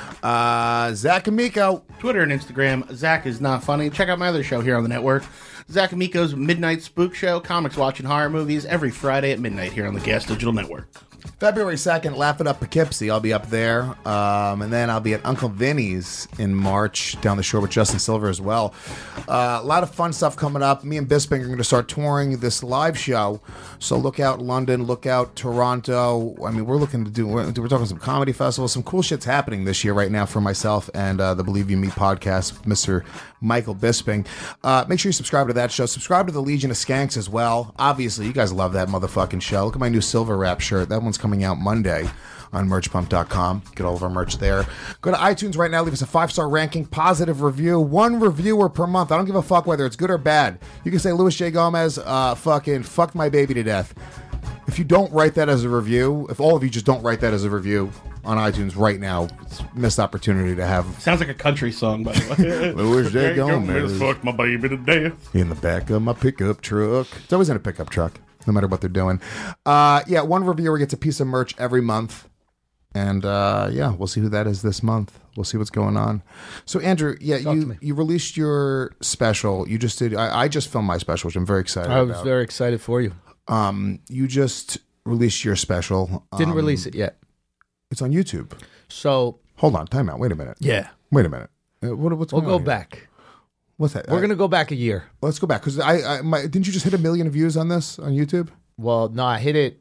Uh, Zach Amico. Twitter and Instagram. Zach is not funny. Check out my other show here on the network, Zach Amico's Midnight Spook Show, comics watching horror movies every Friday at midnight here on the Gas Digital Network. February second, Laugh It Up Poughkeepsie. I'll be up there. Um, and then I'll be at Uncle Vinny's in March down the shore with Justin Silver as well. Uh, a lot of fun stuff coming up. Me and Bisping are going to start touring this live show. So look out London, look out Toronto. I mean, we're looking to do, we're, we're talking some comedy festivals. Some cool shit's happening this year right now for myself and uh, the Believe You Me podcast, Mister Michael Bisping. Uh, make sure you subscribe to that show. Subscribe to the Legion of Skanks as well. Obviously, you guys love that motherfucking show. Look at my new Silver Wrap shirt. That one's coming out Monday on merch pump dot com. Get all of our merch there. Go to iTunes right now. Leave us a five-star ranking, positive review. One reviewer per month. I don't give a fuck whether it's good or bad. You can say Louis J. Gomez uh, fucking fucked my baby to death. If you don't write that as a review, if all of you just don't write that as a review on iTunes right now, it's a missed opportunity to have Sounds like a country song, by the way. Louis J. Gomez Fuck my baby to death. in the back of my pickup truck. It's always in a pickup truck, no matter what they're doing. Uh, yeah, one reviewer gets a piece of merch every month. And uh, yeah, we'll see who that is this month. We'll see what's going on. So Andrew, yeah, Talk to you me. you released your special. You just did. I, I just filmed my special, which I'm very excited I was about. very excited for you. um, you just released your special. Didn't Um, release it yet. It's on YouTube. So Hold on, time out. Wait a minute. yeah, Wait a minute. Uh, what, what's we'll going go on here? back. What's that? We're I- gonna go back a year. Let's go back because I, I my, didn't you just hit a million views on this on YouTube? Well, no, I hit it.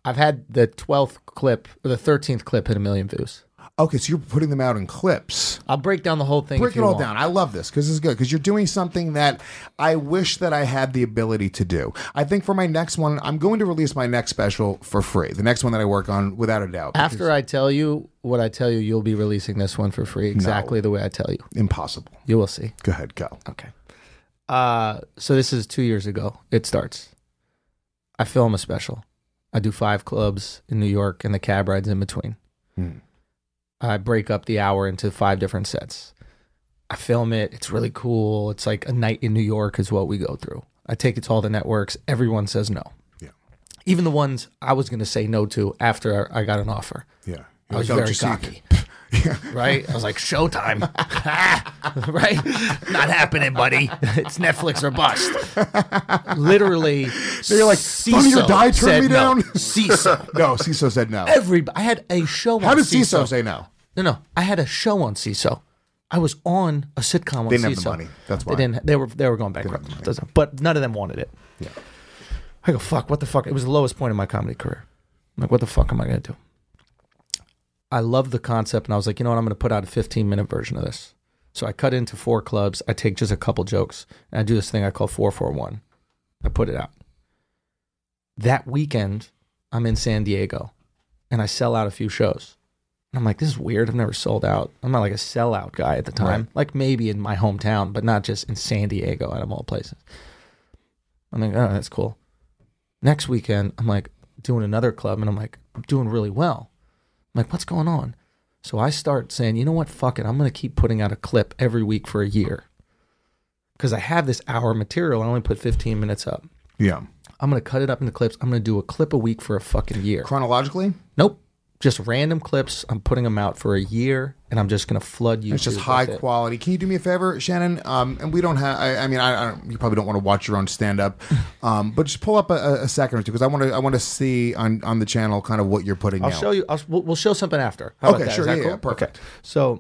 I've had the twelfth clip or the thirteenth clip hit a million views. Okay, so you're putting them out in clips. I'll break down the whole thing. Break if it you all want. down. I love this because it's good because you're doing something that I wish that I had the ability to do. I think for my next one, I'm going to release my next special for free. The next one that I work on, without a doubt. After I tell you what I tell you, you'll be releasing this one for free exactly No. the way I tell you. Impossible. You will see. Go ahead, go. Okay. Uh, so this is two years ago. It starts. I film a special. I do five clubs in New York and the cab rides in between. Hmm. I break up the hour into five different sets. I film it. It's really cool. It's like a night in New York is what we go through. I take it to all the networks. Everyone says no. Yeah. Even the ones I was going to say no to after I got an offer. Yeah. I was Like, oh, very just so you cocky. Right? I was like, Showtime. Right? Not happening, buddy. It's Netflix or bust. Literally. So you're like, Funny or Die turned me down? No. CISO. No, CISO said no. Every, I had a show How on did CISO. CISO say no? No, no. I had a show on CISO. I was on a sitcom on They didn't CISO. have the money. That's why. They didn't. They were they were going bankrupt. Doesn't- But none of them wanted it. Yeah. I go, fuck, what the fuck? It was the lowest point in my comedy career. I'm like, what the fuck am I going to do? I love the concept, and I was like, you know what? I'm going to put out a fifteen-minute version of this. So I cut into four clubs. I take just a couple jokes, and I do this thing I call four four one. I put it out. That weekend, I'm in San Diego, and I sell out a few shows. And I'm like, this is weird. I've never sold out. I'm not like a sellout guy at the time. Right. Like maybe in my hometown, but not just in San Diego out of all places. I'm like, oh, that's cool. Next weekend, I'm like doing another club, and I'm like, I'm doing really well. I'm like, what's going on? So I start saying, you know what? Fuck it. I'm going to keep putting out a clip every week for a year. Because I have this hour material. I only put fifteen minutes up. Yeah. I'm going to cut it up into clips. I'm going to do a clip a week for a fucking year. Chronologically? Nope. Just random clips. I'm putting them out for a year, and I'm just going to flood you. It's just high quality. Can you do me a favor, Shannon? Um, and we don't have. I, I mean, I, I don't, you probably don't want to watch your own stand up, um, but just pull up a, a second or two because I want to. I want to see on, on the channel kind of what you're putting I'll out. show you. I'll, we'll, we'll show something after. How about Okay, that? sure, Is that yeah, cool? yeah, perfect. Okay. So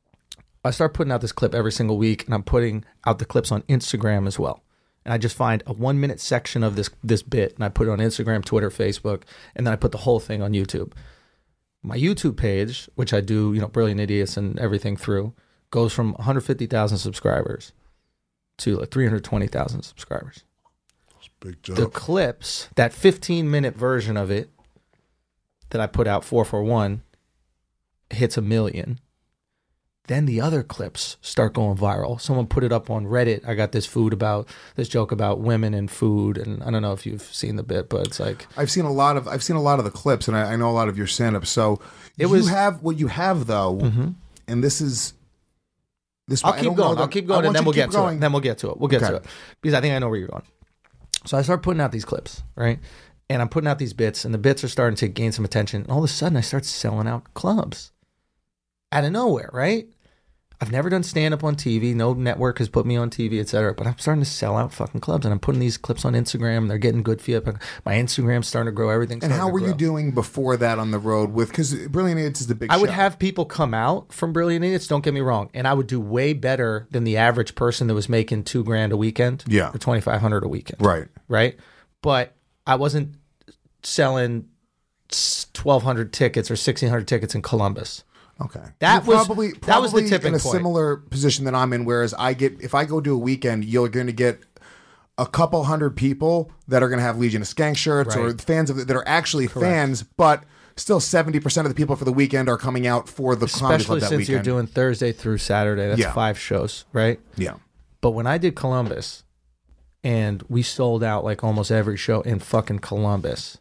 I start putting out this clip every single week, and I'm putting out the clips on Instagram as well. And I just find a one minute section of this this bit, and I put it on Instagram, Twitter, Facebook, and then I put the whole thing on YouTube. My YouTube page, which I do, you know, Brilliant Idiots and everything through, goes from one hundred fifty thousand subscribers to like three hundred twenty thousand subscribers. Big jump. The clips, that fifteen minute version of it that I put out four for one, hits a million. Then the other clips start going viral. Someone put it up on Reddit. I got this food about this joke about women and food, and I don't know if you've seen the bit, but it's like I've seen a lot of I've seen a lot of the clips, and I, I know a lot of your stand up. So It you was- have what you have though, Mhm. and this is this. I'll I keep don't know going. that- I'll keep I going, want and then you we'll to keep get to going. it. Then we'll get to it. We'll get Okay. to it because I think I know where you're going. So I start putting out these clips, right? And I'm putting out these bits, and the bits are starting to gain some attention. And all of a sudden, I start selling out clubs out of nowhere, right? I've never done stand-up on T V. No network has put me on T V, et cetera. But I'm starting to sell out fucking clubs, and I'm putting these clips on Instagram, and they're getting good feedback. My Instagram's starting to grow. Everything's And starting how to were you grow. doing before that on the road with? Because Brilliant Idiots is the big. I would show. have people come out from Brilliant Idiots, don't get me wrong, and I would do way better than the average person that was making two grand a weekend, Yeah. or twenty five hundred a weekend, right, right. But I wasn't selling twelve hundred tickets or sixteen hundred tickets in Columbus. Okay, That You're was- probably, that was the probably tipping in a point. similar position that I'm in. Whereas I get if I go do a weekend, you're going to get a couple hundred people that are going to have Legion of Skank shirts or Right. fans of it that are actually Correct. fans, but still seventy percent of the people for the weekend are coming out for the comedy Especially club that since weekend. you're doing Thursday through Saturday. That's Yeah. five shows, right? yeah, But when I did Columbus, and we sold out like almost every show in fucking Columbus,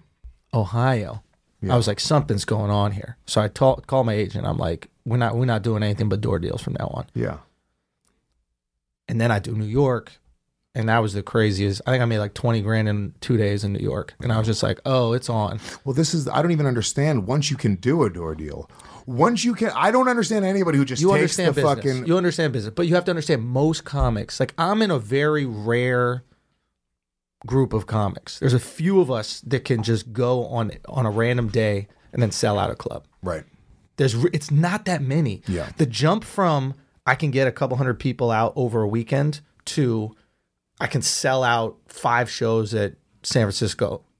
Ohio, I was like, something's going on here. So I ta- called my agent. I'm like, we're not we're not doing anything but door deals from now on. yeah. And then I do New York, and that was the craziest. I think I made like twenty grand in two days in New York, and I was just like, oh, it's on. Well, this is I don't even understand. Once you can do a door deal, once you can, I don't understand anybody who just You takes understand the business. fucking. You understand business, but you have to understand most comics. Like I'm in a very rare group of comics. There's a few of us that can just go on on a random day and then sell out a club. Right. There's re- it's not that many. Yeah. The jump from I can get a couple hundred people out over a weekend to I can sell out five shows at San Francisco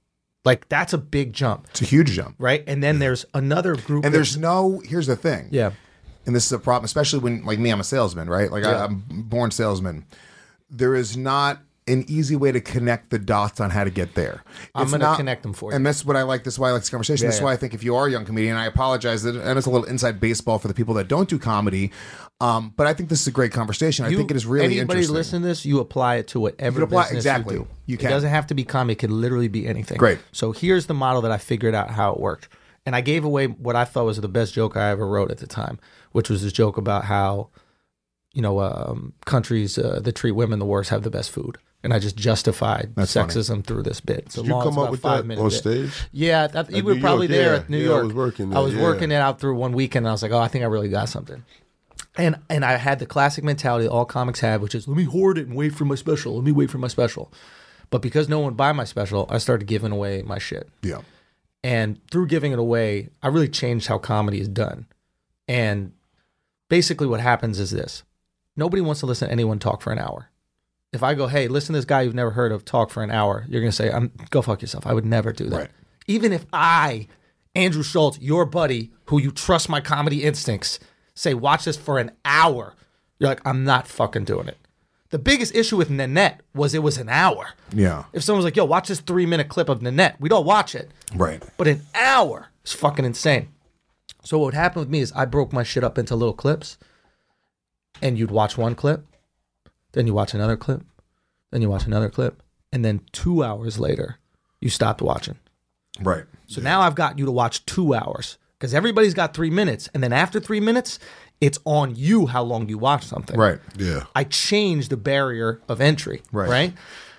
Like that's a big jump. It's a huge jump. Right? And then there's another group. And there's no, here's the thing. Yeah. And this is a problem, especially when, like me, I'm a salesman, right? Like Yeah. I, I'm born salesman. There is not an easy way to connect the dots on how to get there. I'm It's gonna not- connect them for you. And that's what I like. This is why I like this conversation. Yeah, this is yeah. why I think if you are a young comedian, I apologize that, and it's a little inside baseball for the people that don't do comedy. Um, but I think this is a great conversation. I You- think it is really anybody interesting. listen to this, you apply it to whatever You apply- business exactly. you do. You can. It doesn't have to be comedy. It could literally be anything. Great. So here's the model that I figured out how it worked. And I gave away what I thought was the best joke I ever wrote at the time, which was this joke about how, you know, um, countries uh, that treat women the worst have the best food. And I just justified That's funny. sexism through this bit. It's a Did you long- come it's up about with five that minute on bit. stage? Yeah, that, you At were New probably York, there yeah. at New Yeah, I York. was working I there, was yeah. working it out through one weekend. And I was like, oh, I think I really got something. And and I had the classic mentality that all comics have, which is let me hoard it and wait for my special. Let me wait for my special. But because no one would buy my special, I started giving away my shit. Yeah. And through giving it away, I really changed how comedy is done. And basically what happens is this. Nobody wants to listen to anyone talk for an hour. If I go, hey, listen to this guy you've never heard of talk for an hour, you're going to say, I'm go fuck yourself. I would never do that. Right. Even if I, Andrew Schultz, your buddy, who you trust my comedy instincts, say, watch this for an hour, you're like, I'm not fucking doing it. The biggest issue with Nanette was it was an hour. Yeah. If someone's like, yo, watch this three minute clip of Nanette, we'd all watch it. Right. But an hour is fucking insane. So what would happen with me is I broke my shit up into little clips, and you'd watch one clip, then you watch another clip, then you watch another clip, and then two hours later, you stopped watching. Right. So now I've got you to watch two hours because everybody's got three minutes, and then after three minutes, it's on you how long you watch something. Right. Yeah. I changed the barrier of entry. Right. Right.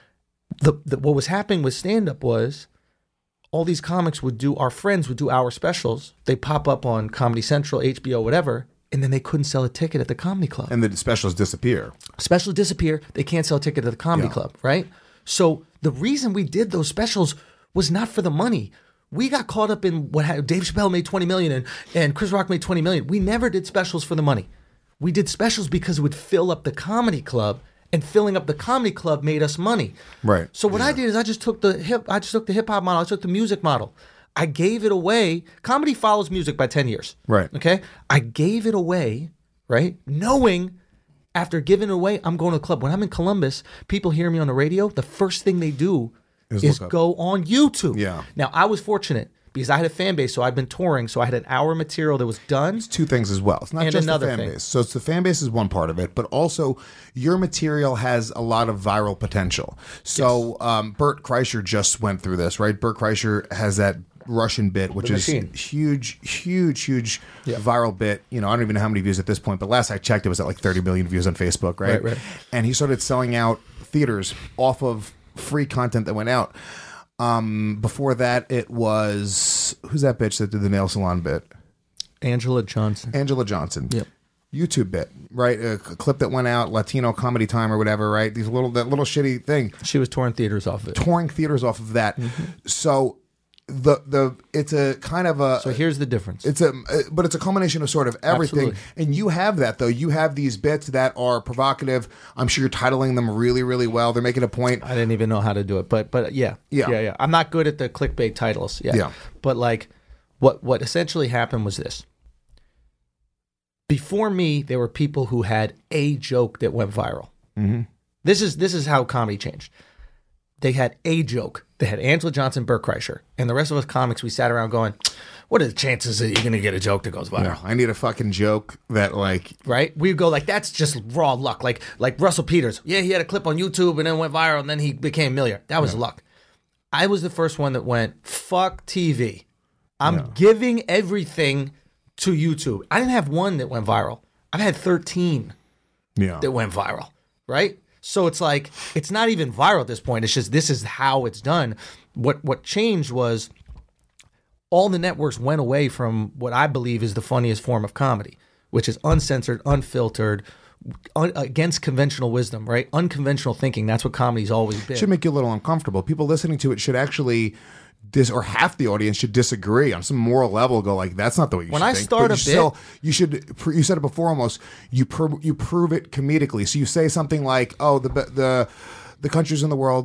The, the what was happening with stand up was all these comics would do, our friends would do hour specials. They pop up on Comedy Central, H B O, whatever, and then they couldn't sell a ticket at the comedy club. And the specials disappear. Specials disappear. They can't sell a ticket at the comedy Yeah. club, right? So the reason we did those specials was not for the money. We got caught up in what ha- Dave Chappelle made twenty million and, and Chris Rock made twenty million. We never did specials for the money. We did specials because it would fill up the comedy club, and filling up the comedy club made us money. Right. So what I did is I just took the hip I just took the hip hop model, I took the music model. I gave it away. Comedy follows music by ten years. Right. Okay? I gave it away, right? Knowing after giving it away, I'm going to a club. When I'm in Columbus, people hear me on the radio, the first thing they do Is is, look up. go on YouTube. Yeah. Now, I was fortunate because I had a fan base, so I'd been touring, so I had an hour material that was done. Two things as well. It's not And just the another fan thing. base. So it's the fan base is one part of it, but also your material has a lot of viral potential. So um, Bert Kreischer just went through this, right? Bert Kreischer has that Russian bit, which The is machine. huge, huge, huge Yeah. viral bit. You know, I don't even know how many views at this point, but last I checked, it was at like thirty million views on Facebook, right? Right, right. And he started selling out theaters off of free content that went out. Um, before that, it was who's that bitch that did the nail salon bit? Angela Johnson. Angela Johnson. Yep. YouTube bit, right? A, a clip that went out, Latino Comedy Time or whatever, right? These little that little shitty thing, She was touring theaters off of it. touring theaters off of that. Mm-hmm. So the the it's a kind of a So here's the difference. it's a but it's a combination of sort of everything. Absolutely. And you have that though. You have these bits that are provocative. I'm sure you're titling them really, really well. They're making a point. I didn't even know how to do it, but but yeah, Yeah. yeah, yeah. I'm not good at the clickbait titles. Yeah, Yeah. But like, what what essentially happened was this. Before me, there were people who had a joke that went viral. Mm-hmm. This is this is how comedy changed. They had a joke. They had Angela Johnson, Bert Kreischer, and the rest of us comics. We sat around going, "What are the chances that you're going to get a joke that goes viral?" Yeah, I need a fucking joke that like Right? We go like, that's just raw luck. Like like Russell Peters. Yeah, he had a clip on YouTube and then went viral and then he became a millionaire. That was luck. I was the first one that went, fuck T V. I'm giving everything to YouTube. I didn't have one that went viral. I've had thirteen yeah. that went viral. Right? So it's like, it's not even viral at this point. It's just, this is how it's done. What What changed was all the networks went away from what I believe is the funniest form of comedy, which is uncensored, unfiltered, un- against conventional wisdom, right? Unconventional thinking. That's what comedy's always been. should make you a little uncomfortable. People listening to it should actually dis or half the audience should disagree on some moral level. Go like, that's not the way you When should I think. start But a you bit- still, you should. pr- You said it before, almost. You pr- you prove it comedically. So you say something like, "Oh, the the the countries in the world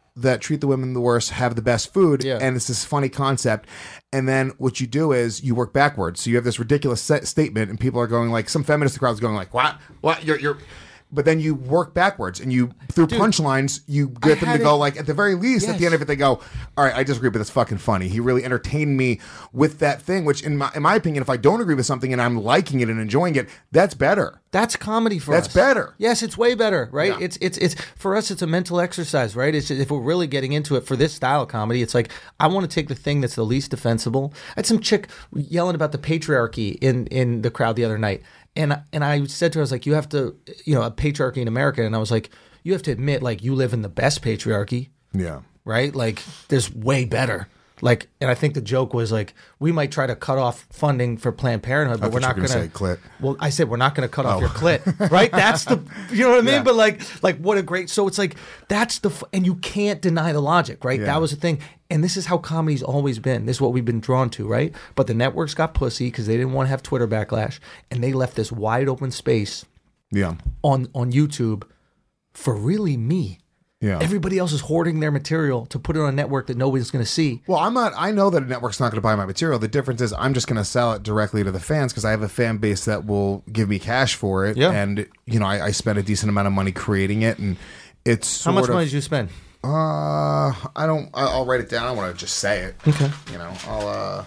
that treat the women the worst have the best food, Yeah. and it's this funny concept. And then what you do is you work backwards. So you have this ridiculous set statement, and people are going like, some feminist crowd is going like, what? What? You're, you're. But then you work backwards, and you through Dude, punchlines, you get them to had go it- like, at the very least, at the Yes. end of it, they go, all right, I disagree, but that's fucking funny. He really entertained me with that thing. Which, in my in my opinion, if I don't agree with something and I'm liking it and enjoying it, that's better. That's comedy for That's us. better. Yes, it's way better, right? Yeah. It's it's it's for us. It's a mental exercise, right? It's if we're really getting into it for this style of comedy. It's like I want to take the thing that's the least defensible. I had some chick yelling about the patriarchy in in the crowd the other night, and and I said to her, I was like, you have to, you know, a patriarchy in America, and I was like, you have to admit, like, you live in the best patriarchy, Yeah. right? Like, there's way better. Like, and I think the joke was like, we might try to cut off funding for Planned Parenthood, but I we're thought not you were going gonna to. say clit. Well, I said we're not going to cut off Oh. your clit, right? That's the, you know what I mean? Yeah. But like, like what a great. So it's like that's the, f- and you can't deny the logic, right? Yeah. That was the thing, and this is how comedy's always been. This is what we've been drawn to, right? But the networks got pussy because they didn't want to have Twitter backlash, and they left this wide open space Yeah. on on YouTube for really me. Yeah. Everybody else is hoarding their material to put it on a network that nobody's going to see. Well, I'm not. I know that a network's not going to buy my material. The difference is I'm just going to sell it directly to the fans because I have a fan base that will give me cash for it. Yeah. And you know, I, I spent a decent amount of money creating it, and it's How sort much of, money did you spend? Uh, I don't. I- I'll write it down. I want to just say it. Okay. You know, I'll. uh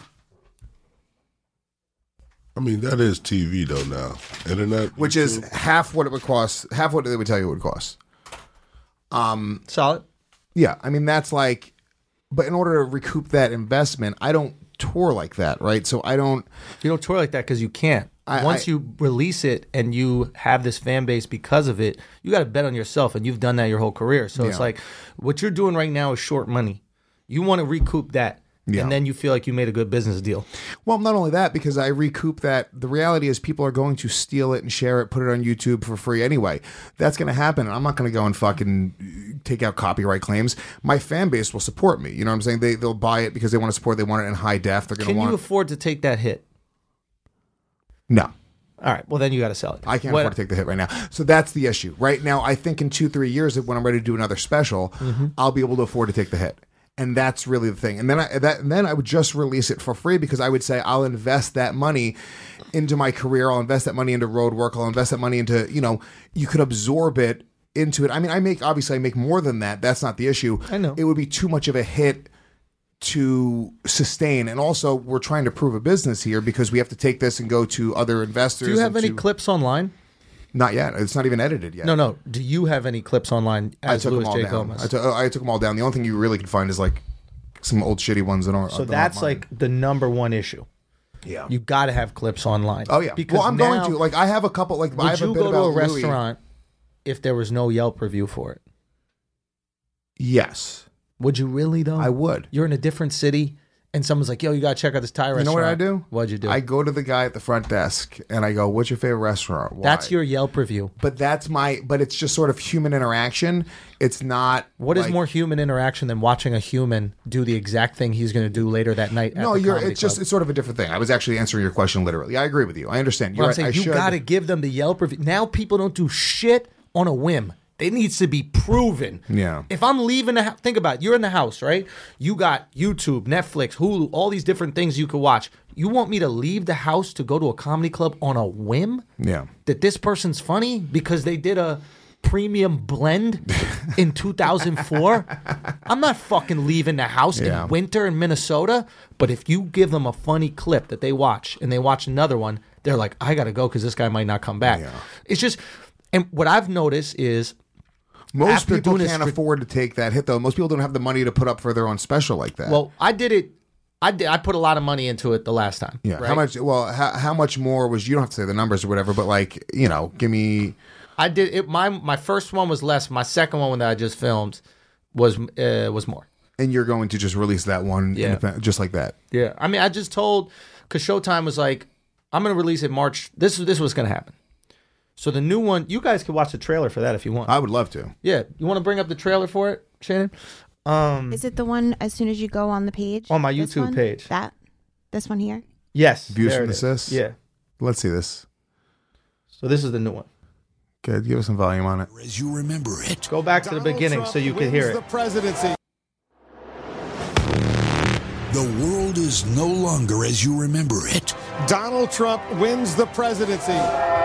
I mean, that is T V though now. Internet, Which is YouTube. half what it would cost. Half what they would tell you it would cost. Um. Solid. Yeah, I mean that's like, but in order to recoup that investment, I don't tour like that, right? So I don't. You don't tour like that because you can't. I- Once I- you release it and you have this fan base because of it, you got to bet on yourself, and you've done that your whole career. So it's Yeah. like what you're doing right now is short money. You want to recoup that, Yeah. and then you feel like you made a good business deal. Well, not only that, because I recoup that. The reality is, people are going to steal it and share it, put it on YouTube for free anyway. That's going to happen. And I'm not going to go and fucking take out copyright claims. My fan base will support me. You know what I'm saying? They they'll buy it because they want to support. They want it in high def. They're going to Can want. you afford to take that hit? no. All right. Well, then you got to sell it. I can't What- afford to take the hit right now. So that's the issue. Right now, I think in two, three years, when I'm ready to do another special, Mm-hmm. I'll be able to afford to take the hit. And that's really the thing. And then I that and then I would just release it for free because I would say I'll invest that money into my career. I'll invest that money into road work. I'll invest that money into, you know, you could absorb it into it. I mean, I make obviously I make more than that. That's not the issue. I know. It would be too much of a hit to sustain. And also we're trying to prove a business here because we have to take this and go to other investors. Do you have and any to- clips online? Not yet. It's not even edited yet. No, no. Do you have any clips online I as took Louis them all J. down. Gomez? I took, I took them all down. The only thing you really can find is like some old shitty ones that aren't. so that aren't that's mine. like the number one issue. yeah. You got to have clips online. oh yeah. Because well, I'm now, going to like I have a couple like I Would have a you bit go to about a Louis. restaurant if there was no Yelp review for it? Yes, Would you really though? I would. You're in a different city, and someone's like, "Yo, you gotta check out this Thai You restaurant." know what I do? What'd you do? I go to the guy at the front desk and I go, "What's your favorite restaurant?" Why? That's your Yelp review. But that's my. But it's just sort of human interaction. It's not. What is like- more human interaction than watching a human do the exact thing he's going to do later that night? No, at the you're. comedy It's just. club? It's sort of a different thing. I was actually answering your question literally. I agree with you. I understand. You're What I'm right. saying, I you should. got to give them the Yelp review. Now people don't do shit on a whim. It needs to be proven. Yeah. If I'm leaving the house, think about it. You're in the house, right? You got YouTube, Netflix, Hulu, all these different things you could watch. You want me to leave the house to go to a comedy club on a whim? Yeah. That this person's funny because they did a premium blend in two thousand four? I'm not fucking leaving the house Yeah. in winter in Minnesota. But if you give them a funny clip that they watch and they watch another one, they're like, I got to go because this guy might not come back. Yeah. It's just, and what I've noticed is, Most after people doing can't this- afford to take that hit, though. Most people don't have the money to put up for their own special like that. well, I did it. I did. I put a lot of money into it the last time. yeah. right? How much? Well, how, how much more was? You don't have to say the numbers or whatever, but like, you know, give me. I did it. My my first one was less. My second one that I just filmed was uh, was more. And you're going to just release that one, Yeah. independent- just like that. Yeah, I mean, I just told because Showtime was like, I'm gonna release it March. This is this was gonna happen. So the new one, you guys could watch the trailer for that if you want. I would love to. yeah, you want to bring up the trailer for it, Shannon? Um, Is it the one as soon as you go on the page? On my This YouTube one? page. That? This one here? yes, Views there from it the is. Sis? Yeah. Let's see this. So this is the new one. Good. Give us some volume on it. As you remember it. Go back to the beginning so you could hear it. The presidency. The world is no longer as you remember it. Donald Trump wins the presidency.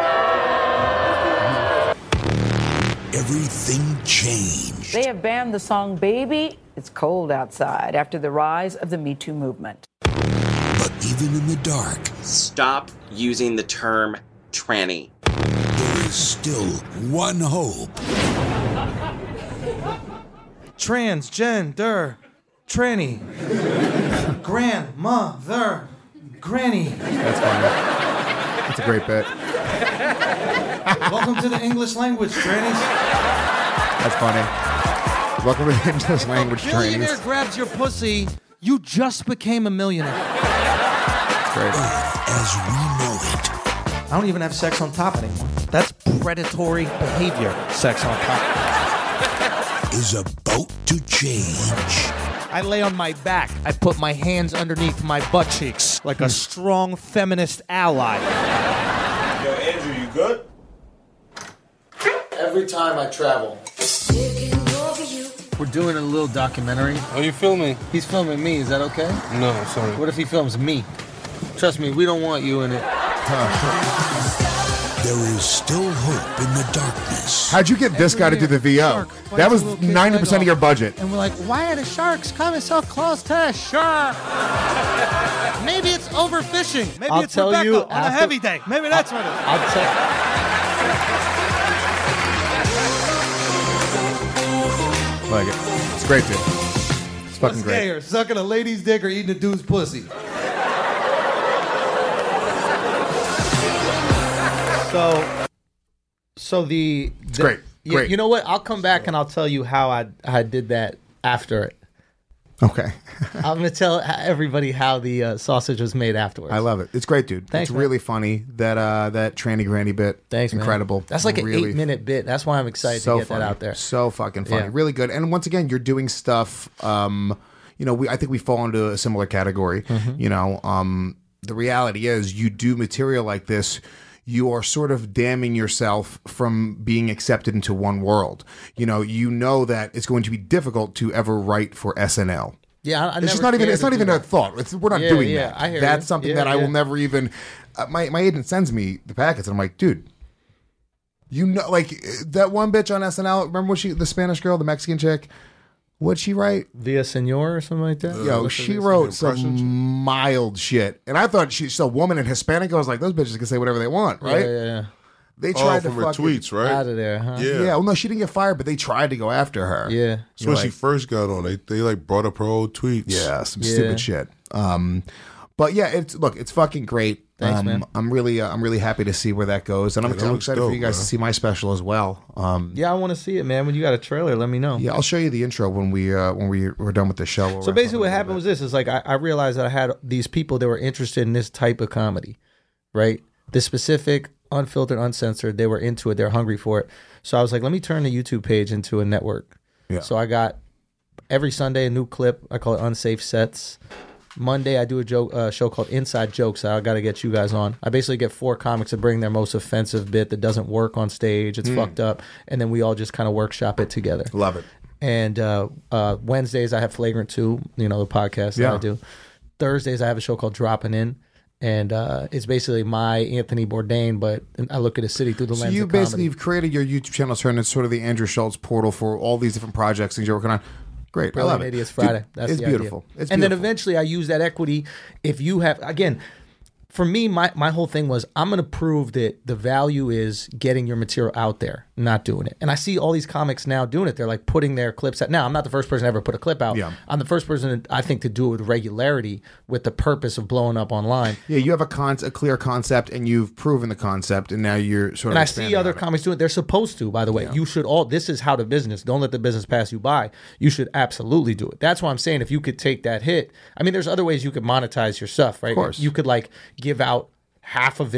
Everything changed. They have banned the song Baby, It's Cold Outside after the rise of the Me Too movement. But even in the dark, stop using the term tranny. There is still one hope. Transgender, tranny, grandmother, granny. That's funny. That's a great bit. Welcome to the English language, trannies. That's funny. Welcome to the English language, If a billionaire trannies. grabs your pussy, you just became a millionaire. Great. As we know it. I don't even have sex on top anymore. That's predatory behavior. Sex on top. Is about to change. I lay on my back. I put my hands underneath my butt cheeks like a strong feminist ally. Yo, Andrew, you good? Every time I travel. We're doing a little documentary. Are you filming? He's filming me. Is that okay? No, sorry. What if he films me? Trust me, we don't want you in it. There is still hope in the darkness. How'd you get this guy to do the V O? That was ninety percent of your budget. And we're like, why are the sharks coming so close to a shark? Maybe it's overfishing. Maybe I'll it's tell Rebecca you on a after- heavy day. Maybe that's what it is. I'll tell. Like it. It's great, dude. It's fucking What's great. gayer, sucking a lady's dick or eating a dude's pussy? So, so the, It's the- great. yeah, Great. You know what? I'll come back and I'll tell you how I I did that after it. Okay. I'm gonna tell everybody how the uh, sausage was made afterwards. I love it. It's great, dude. Thanks, it's man. really funny. That uh, that tranny granny bit. Thanks, man. Incredible. That's like an Really eight minute bit. That's why I'm excited so to get funny. that out there. So fucking funny. Yeah. Really good. And once again, you're doing stuff. Um, you know, we I think we fall into a similar category. Mm-hmm. You know, um, the reality is, you do material like this, you are sort of damning yourself from being accepted into one world. You know, you know that it's going to be difficult to ever write for S N L. Yeah, I, I It's just never not even. cared It's to not do even that. a thought. It's, we're not Yeah, doing yeah, that. I hear That's you. something Yeah, that I will yeah. never even. Uh, my my agent sends me the packets, and I'm like, dude, you know, like that one bitch on S N L. Remember what she, the Spanish girl, the Mexican chick? What'd she write? Via Senor or something like that? Yo, she wrote some mild shit, and I thought she, she's a woman in Hispanic. I was like, those bitches can say whatever they want, right? Yeah, yeah, yeah. They Oh, tried from to her fucking, tweets, right? Out of there, huh? Yeah. Yeah, well, no, she didn't get fired, but they tried to go after her. Yeah. That's when You're she like- first got on. They they like brought up her old tweets. Yeah, some Yeah. stupid shit. Um, but yeah, it's look, it's fucking great. Thanks, um, man. I'm really, uh, I'm really happy to see where that goes, and I'm, Yeah, that I'm looks excited for dope, you guys bro. to see my special as well. Um, Yeah, I want to see it, man. When you got a trailer, let me know. yeah, I'll show you the intro when we uh, when we we're done with the show. We'll So wrap basically, up what a little happened bit. was this: is like I, I realized that I had these people that were interested in this type of comedy, right? The specific, unfiltered, uncensored. They were into it. They're hungry for it. So I was like, let me turn the YouTube page into a network. Yeah. So I got every Sunday a new clip. I call it Unsafe Sets. Monday I do a joke uh, show called Inside Jokes. I got to get you guys on. I basically get four comics to bring their most offensive bit that doesn't work on stage. It's Mm. fucked up, and then we all just kind of workshop it together. Love it. And uh, uh, Wednesdays I have Flagrant two, you know, the podcast that Yeah. I do. Thursdays I have a show called Dropping In, and uh, it's basically my Anthony Bourdain, but I look at a city through the So lens you of comedy. basically have created your YouTube channel, turned into sort of the Andrew Schultz portal for all these different projects, things you're working on. Great, I love Brilliant it. Idiots Dude, Friday. That's it's the beautiful. idea. It's and then beautiful. eventually I use that equity. If you have, again, for me, my, my whole thing was I'm going to prove that the value is getting your material out there, not doing it. And I see all these comics now doing it. They're like putting their clips out. Now, I'm not the first person to ever put a clip out. Yeah. I'm the first person, I think, to do it with regularity with the purpose of blowing up online. Yeah, you have a con- a clear concept, and you've proven the concept, and now you're sort of. And I see expanding other on it. comics doing it. They're supposed to, by the way. You should all, this is how the business, don't let the business pass you by. You should absolutely do it. That's why I'm saying if you could take that hit, I mean, there's other ways you could monetize your stuff, right? Of course. You could like give out half of it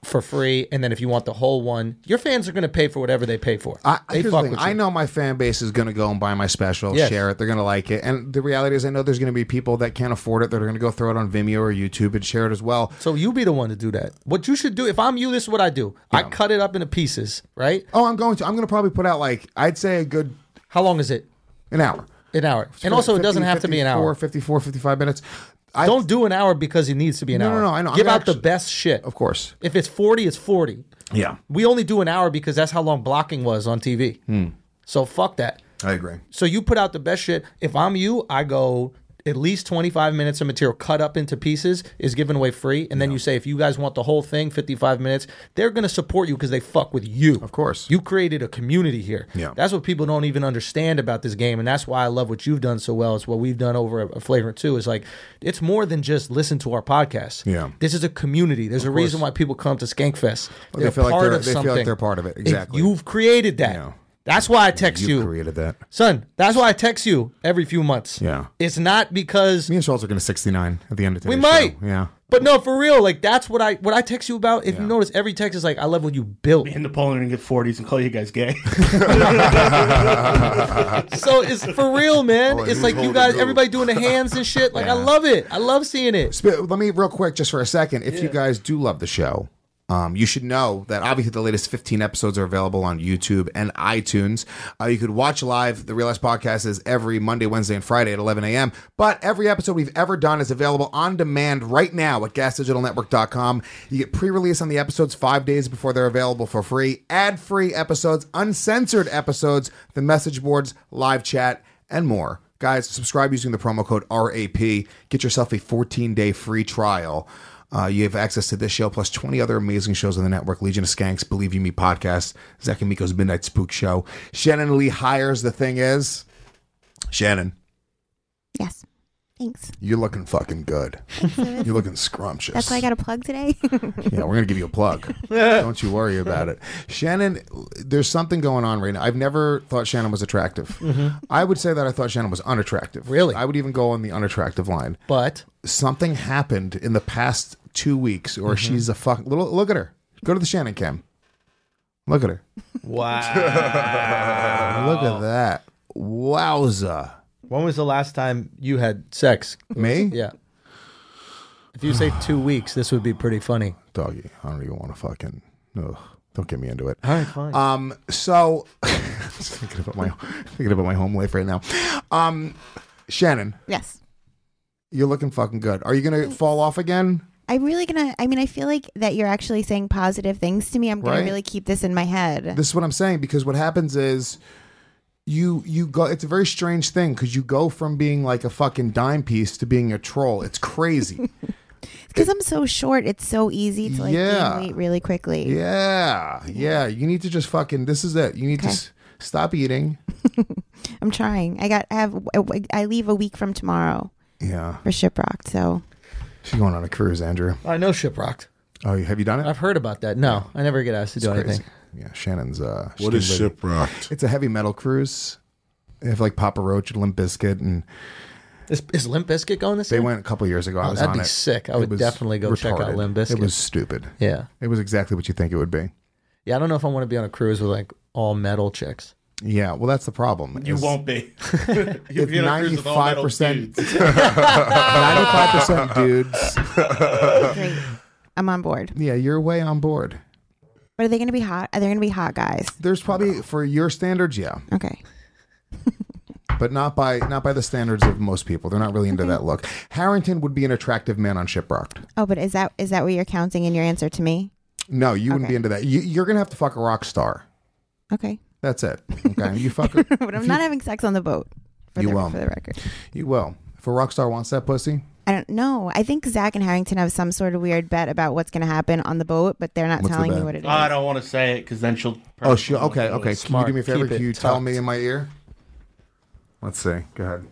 for free, and then if you want the whole one, your fans are going to pay for whatever they pay for. I, they here's fuck the thing. with you. I know my fan base is going to go and buy my special, Yes. share it. They're going to like it. And the reality is I know there's going to be people that can't afford it that are going to go throw it on Vimeo or YouTube and share it as well. So you be the one to do that. What you should do, if I'm you, this is what I do. I cut it up into pieces, right? Oh, I'm going to. I'm going to probably put out like, I'd say a good... How long is it? An hour. An hour. And also, it fifty, doesn't have to be an hour. fifty-four, fifty-five minutes. I, Don't do an hour because it needs to be an No, hour. no, no, I know. Give I'm out actually- the best shit. Of course. If it's forty, it's forty. Yeah. We only do an hour because that's how long blocking was on T V. Hmm. So fuck that. I agree. So you put out the best shit. If I'm you, I go at least twenty-five minutes of material cut up into pieces is given away free. And then you say, if you guys want the whole thing, fifty-five minutes, they're going to support you because they fuck with you. Of course. You created a community here. Yeah. That's what people don't even understand about this game. And that's why I love what you've done so well. It's what we've done over at Flagrant two. Is like, it's more than just listen to our podcast. Yeah. This is a community. There's Of a reason course. why people come to Skankfest. Well, they They're feel like part they're- of they feel like something. they're part of it. If Exactly. you've created that. Yeah. That's why I text You you. created that. Son, that's why I text you every few months. Yeah. It's not because Me and Schultz are going to sixty-nine at the end of today's we might. show. Yeah. But no, for real, like that's what I what I text you about. If you notice, every text is like, I love what you built. Me and Napoleon and get forties and call you guys gay. So it's for real, man. Oh, it's he's like you holding guys, those. everybody doing the hands and shit. Like I Yeah. love it. I love seeing it. Sp- Let me real quick, just for a second. If you guys do love the show, um, you should know that obviously the latest fifteen episodes are available on YouTube and iTunes. Uh, you could watch live. The Real Life Podcast is every Monday, Wednesday, and Friday at eleven a.m. But every episode we've ever done is available on demand right now at gas digital network dot com. You get pre-release on the episodes five days before they're available for free. Ad-free episodes, uncensored episodes, the message boards, live chat, and more. Guys, subscribe using the promo code R A P. Get yourself a fourteen-day free trial. Uh, you have access to this show plus twenty other amazing shows on the network. Legion of Skanks, Believe You Me podcast, Zach and Miko's Midnight Spook Show. Shannon Lee hires. The thing is, Shannon, Yes. Thanks. you're looking fucking good. You're looking scrumptious. That's why I got a plug today. Yeah, we're going to give you a plug. Don't you worry about it. Shannon, there's something going on right now. I've never thought Shannon was attractive. Mhm. I would say that I thought Shannon was unattractive. Really? I would even go on the unattractive line. But something happened in the past two weeks, or Mhm. she's a fuck. Little look at her. Go to the Shannon cam. Look at her. Wow. Look at that. Wowza. When was the last time you had sex? Me? Yeah. If you say two weeks, this would be pretty funny. Doggy, I don't even want to fucking. Ugh, don't get me into it. All right, fine. Um. So, just thinking about my thinking about my home life right now. Um, Shannon. Yes. You're looking fucking good. Are you gonna fall off again? I'm really gonna. I mean, I feel like that you're actually saying positive things to me. I'm gonna Right. really keep this in my head. This is what I'm saying, because what happens is you you go. It's a very strange thing because you go from being like a fucking dime piece to being a troll. It's crazy. Because I'm so short, it's so easy to like Yeah. gain weight really quickly. Yeah, yeah. You need to just fucking. This is it. You need to Okay. s- stop eating. I'm trying. I got. I have. I leave a week from tomorrow Yeah. for Shiprocked. So She's going on a cruise, Andrew. I know Shiprocked. Oh, have you done it? I've heard about that. No, I never get asked to It's do crazy. anything. Yeah, Shannon's. Uh, What she is did live- Shiprocked? It's a heavy metal cruise. They have like Papa Roach and Limp Bizkit, and Is, is Limp Bizkit going this they year? went a couple years ago. I Oh, was that'd on be it. sick. I It would was definitely go check out retarded. Limp Bizkit. It was stupid. Yeah. It was exactly what you think it would be. Yeah, I don't know if I want to be on a cruise with like all metal chicks. Yeah, well, that's the problem. You is won't be. It's ninety-five percent, dudes. ninety-five percent dudes. great. I'm on board. Yeah, you're way on board. But are they going to be hot? Are they going to be hot guys? There's probably for your standards, yeah, Okay. but not by not by the standards of most people. They're not really into that look. Harrington would be an attractive man on Shiprocked. Oh, but is that is that what you're counting in your answer to me? No, you wouldn't Okay. be into that. You, you're gonna have to fuck a rock star. Okay. That's it. Okay, you fuck her. But I'm if not you, having sex on the boat. For You the, won't. For the record. You will. If a rock star wants that pussy, I don't know. I think Zach and Harrington have some sort of weird bet about what's going to happen on the boat, but they're not What's the telling me bet? what it is. Oh, I don't want to say it because then she'll. oh, she okay, okay. Can Smart. you do me a favor? Keep it Can you tell tucked. me in my ear? Let's see. Go ahead.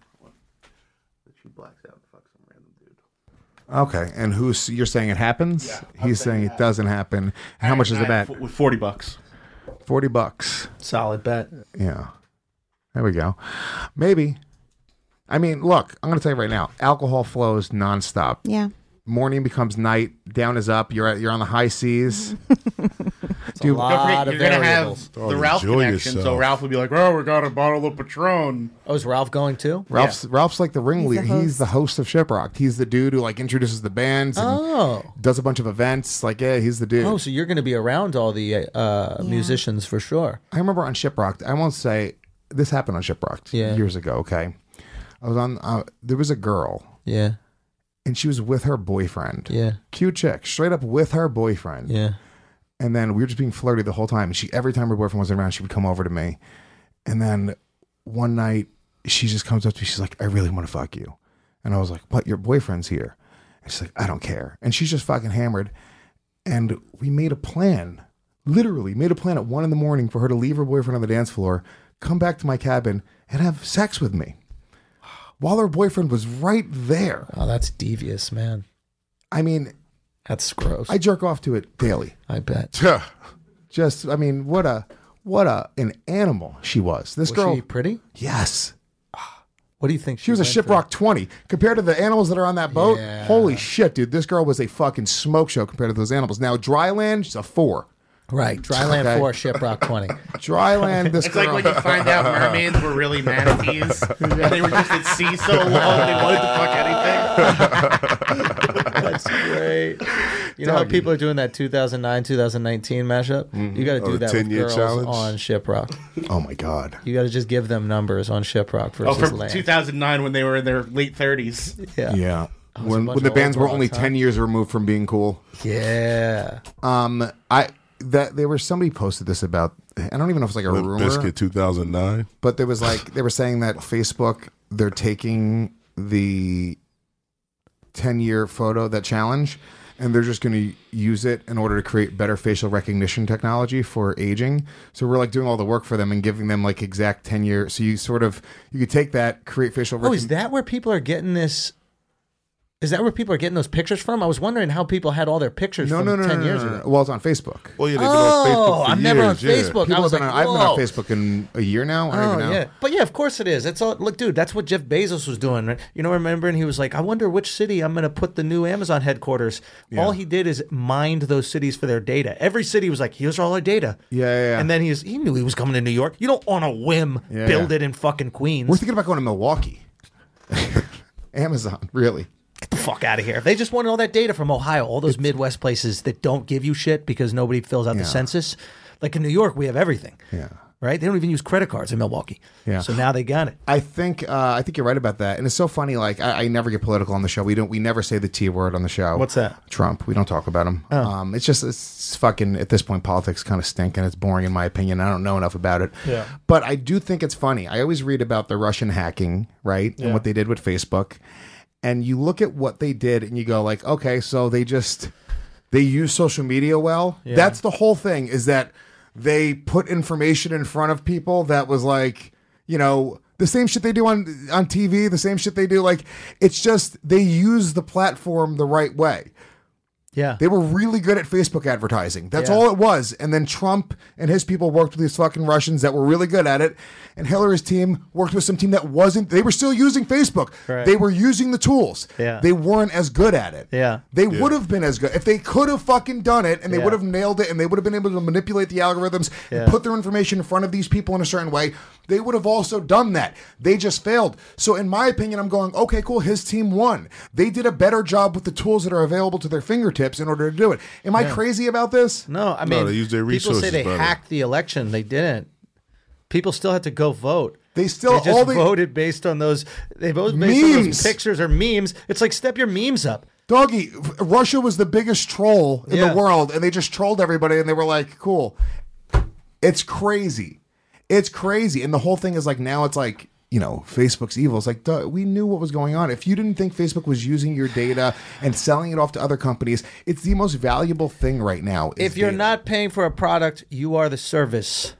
She blacks out and fucks some random dude. Okay, and who's you're saying it happens? He's saying it doesn't happen. And how much is the bet? F- With forty bucks. Forty bucks. Solid bet. Yeah. There we go. Maybe. I mean, look, I'm going to tell you right now. Alcohol flows nonstop. Yeah. Morning becomes night. Down is up. You're at, you're on the high seas. Dude, Don't forget, you're gonna have Oh, the Ralph enjoy connection, so yourself. Ralph would be like, "Oh, we got a bottle of Patron." Oh, is Ralph going too? Ralph's Ralph's like the ringleader. He's the He's the host of Shiprocked. He's the dude who like introduces the bands and Oh. does a bunch of events. Like, yeah, he's the dude. Oh, so you're going to be around all the uh, Yeah. musicians for sure. I remember on Shiprocked. I won't say this happened on Shiprocked Yeah. years ago. Okay, I was on. Uh, there was a girl, Yeah. and she was with her boyfriend. Yeah. Cute chick, straight up with her boyfriend. Yeah. And then we were just being flirty the whole time. And she, every time her boyfriend was around, she would come over to me. And then one night, she just comes up to me. She's like, "I really want to fuck you." And I was like, "What? Your boyfriend's here?" And she's like, "I don't care." And she's just fucking hammered. And we made a plan, literally made a plan at one in the morning for her to leave her boyfriend on the dance floor, come back to my cabin, and have sex with me, while her boyfriend was right there. Oh, that's devious, man. I mean, that's gross. I jerk off to it daily. I bet. Just, I mean, what a, what a, an animal she was. This Was girl, she pretty? yes. What do you think? She was a went Shiprock twenty compared to the animals that are on that boat. Yeah. Holy shit, dude! This girl was a fucking smoke show compared to those animals. Now, Dryland, she's a four. through? Right. Dryland Okay. four, Shiprock twenty. Dryland, this It's girl. like when you find out mermaids were really manatees, and they were just at sea so long they wanted to fuck anything. That's great. You know how Doggy. people are doing that two thousand nine, two thousand nineteen mashup? You got to Oh, do the that with ten-year girls challenge? on Shiprock. Oh my god. You got to just give them numbers on Shiprock Oh, versus from land. two thousand nine when they were in their late thirties. Yeah. Yeah. was a When, bunch when the of bands old were only broads, huh? ten years removed from being cool. Yeah. Um, I that there was somebody posted this about. I don't even know if it's like a Limp rumor. Bizkit two thousand nine. But there was like they were saying that Facebook, they're taking the ten year photo, that challenge, and they're just going to use it in order to create better facial recognition technology for aging. So we're like doing all the work for them and giving them like exact ten year. So you sort of you could take that, create facial Oh, is recognition. that where people are getting this? Is that where people are getting those pictures from? I was wondering how people had all their pictures No, from no, no, ten no, years no, no, ago. no. Well, it's on Facebook. Well, yeah, they've been Oh, on Facebook for I'm never on years, yeah. Facebook. I People was have like, been on, I've been on whoa. Facebook in a year now. I don't Oh even know. yeah, but yeah, of course it is. It's all look, dude. That's what Jeff Bezos was doing. Right? You know, remember? And he was like, "I wonder which city I'm going to put the new Amazon headquarters." Yeah. All he did is mined those cities for their data. Every city was like, "Here's all our data." Yeah, yeah, yeah. And then he's he knew he was coming to New York. You don't on a whim Yeah, build yeah. it in fucking Queens. We're thinking about going to Milwaukee. Amazon, really. Get the fuck out of here. If they just wanted all that data from Ohio, all those Midwest places that don't give you shit because nobody fills out Yeah. the census. Like in New York, we have everything. Yeah. Right? They don't even use credit cards in Milwaukee. Yeah. So now they got it. I think uh, I think you're right about that, and it's so funny. Like I, I never get political on the show. We don't. We never say the T word on the show. What's that? Trump. We don't talk about him. Oh. Um, it's just it's fucking at this point. Politics kind of stink, and it's boring in my opinion. I don't know enough about it. Yeah. But I do think it's funny. I always read about the Russian hacking, right, and Yeah. what they did with Facebook, and you look at what they did, and you go like, okay, so they just they use social media well. Yeah. That's the whole thing. Is that they put information in front of people that was like, you know, the same shit they do on on T V, the same shit they do. Like, it's just they use the platform the right way. Yeah. They were really good at Facebook advertising. That's Yeah. all it was. And then Trump and his people worked with these fucking Russians that were really good at it. And Hillary's team worked with some team that wasn't. They were still using Facebook. Right. They were using the tools. Yeah. They weren't as good at it. Yeah. They Yeah. would have been as good if they could have fucking done it, and they Yeah. would have nailed it, and they would have been able to manipulate the algorithms Yeah. and put their information in front of these people in a certain way. They would have also done that. They just failed. So in my opinion, I'm going, okay, cool. His team won. They did a better job with the tools that are available to their fingertips in order to do it. Am I Yeah. crazy about this? No, I No, mean, they use their people say resources they better. hacked the election. They didn't. People still had to go vote. They still They just all they voted based on those. They voted based on those Memes. pictures or memes. It's like step your memes up. Doggy, Russia was the biggest troll in Yeah. the world, and they just trolled everybody, and they were like, cool. It's crazy. It's crazy. And the whole thing is like, now it's like, you know, Facebook's evil. It's like, duh, we knew what was going on. If you didn't think Facebook was using your data and selling it off to other companies, it's the most valuable thing right now. is If you're data. not paying for a product, you are the service.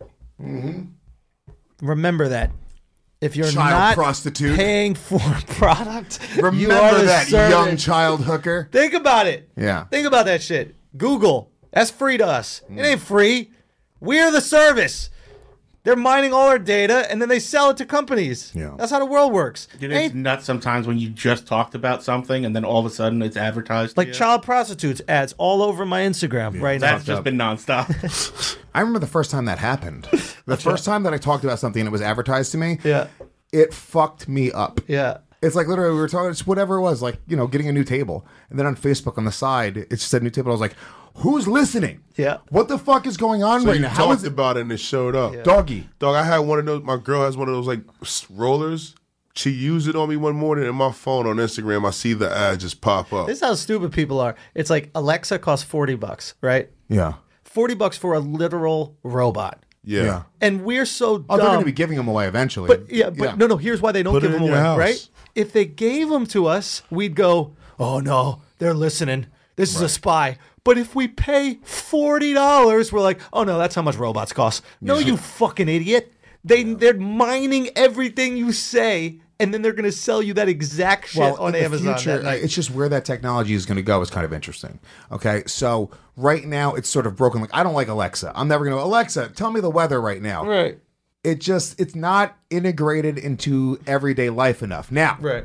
Remember that. If you're Child not prostitute. paying for a product, you are Remember the that, service. young child hooker. Think about it. Yeah. Think about that shit. Google. That's free to us. It ain't free. We're the service. They're mining all our data and then they sell it to companies. Yeah. That's how the world works. Dude, it's nuts sometimes when you just talked about something and then all of a sudden it's advertised. Like to you. child prostitutes ads all over my Instagram right now. That's just been nonstop. I remember the first time that happened. The first time that I talked about something and it was advertised to me, Yeah. it fucked me up. Yeah. It's like literally we were talking, it's whatever it was, like, you know, getting a new table. And then on Facebook on the side, it just said new table. I was like, who's listening? Yeah. What the fuck is going on So right you now? How talked is it? about it and it showed up. Yeah. Doggy. Dog, I had one of those. My girl has one of those like s- rollers. She used it on me one morning, and my phone on Instagram, I see the ad just pop up. This is how stupid people are. It's like Alexa costs forty bucks, right? Yeah. forty bucks for a literal robot. Yeah. Yeah. And we're so dumb. Oh, they're going to be giving them away eventually. But yeah, but no, no. Here's why they don't Put it give them in your away, house. right? If they gave them to us, we'd go, "Oh no, they're listening. This is a spy." But if we pay forty dollars, we're like, "Oh no, that's how much robots cost." No, you fucking idiot. They they're mining everything you say, and then they're going to sell you that exact shit Well, on in the Amazon. future, that night. it's just where that technology is going to go is kind of interesting. Okay, so right now it's sort of broken. Like I don't like Alexa. I'm never going to Alexa. Tell me the weather right now. Right. It just it's not integrated into everyday life enough. Now, Right.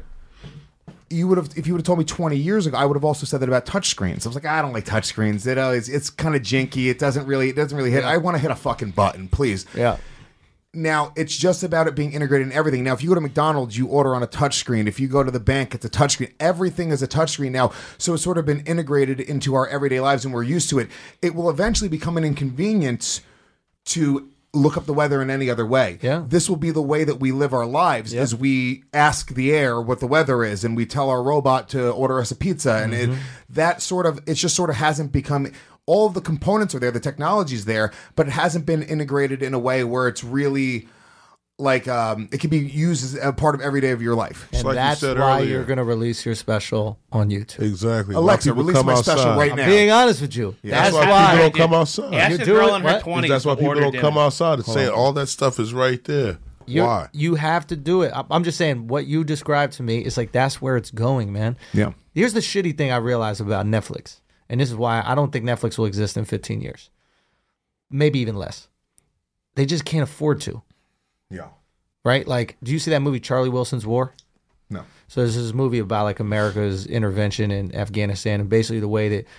you would have if you would have told me twenty years ago, I would have also said that about touchscreens. I was like, I don't like touchscreens. You know, it's it's kind of jinky. It doesn't really it doesn't really hit. I want to hit a fucking button, please. Yeah. Now, it's just about it being integrated in everything. Now, if you go to McDonald's, you order on a touchscreen. If you go to the bank, it's a touchscreen. Everything is a touchscreen now. So it's sort of been integrated into our everyday lives and we're used to it. It will eventually become an inconvenience to look up the weather in any other way. Yeah. This will be the way that we live our lives as we ask the air what the weather is and we tell our robot to order us a pizza. And Mm-hmm. it, that sort of, it just sort of hasn't become... All of the components are there, the technology's there, but it hasn't been integrated in a way where it's really like um, it can be used as a part of every day of your life. And like you that's said why earlier. you're going to release your special on YouTube. Exactly. Alexa, Why people release come my special outside. right I'm now. being honest with you. That's, That's, why, why. people don't come outside. Ask You're a doing girl in her what? twenties. That's why to people order don't dinner. come outside. It's saying all that stuff is right there. You're- Why? You have to do it. I- I'm just saying what you described to me is like that's where it's going, man. Yeah. Here's the shitty thing I realized about Netflix, and this is why I don't think Netflix will exist in fifteen years, maybe even less. They just can't afford to, Yeah. right? Like, do you see that movie Charlie Wilson's War? No. So this is a movie about like America's intervention in Afghanistan and basically the way that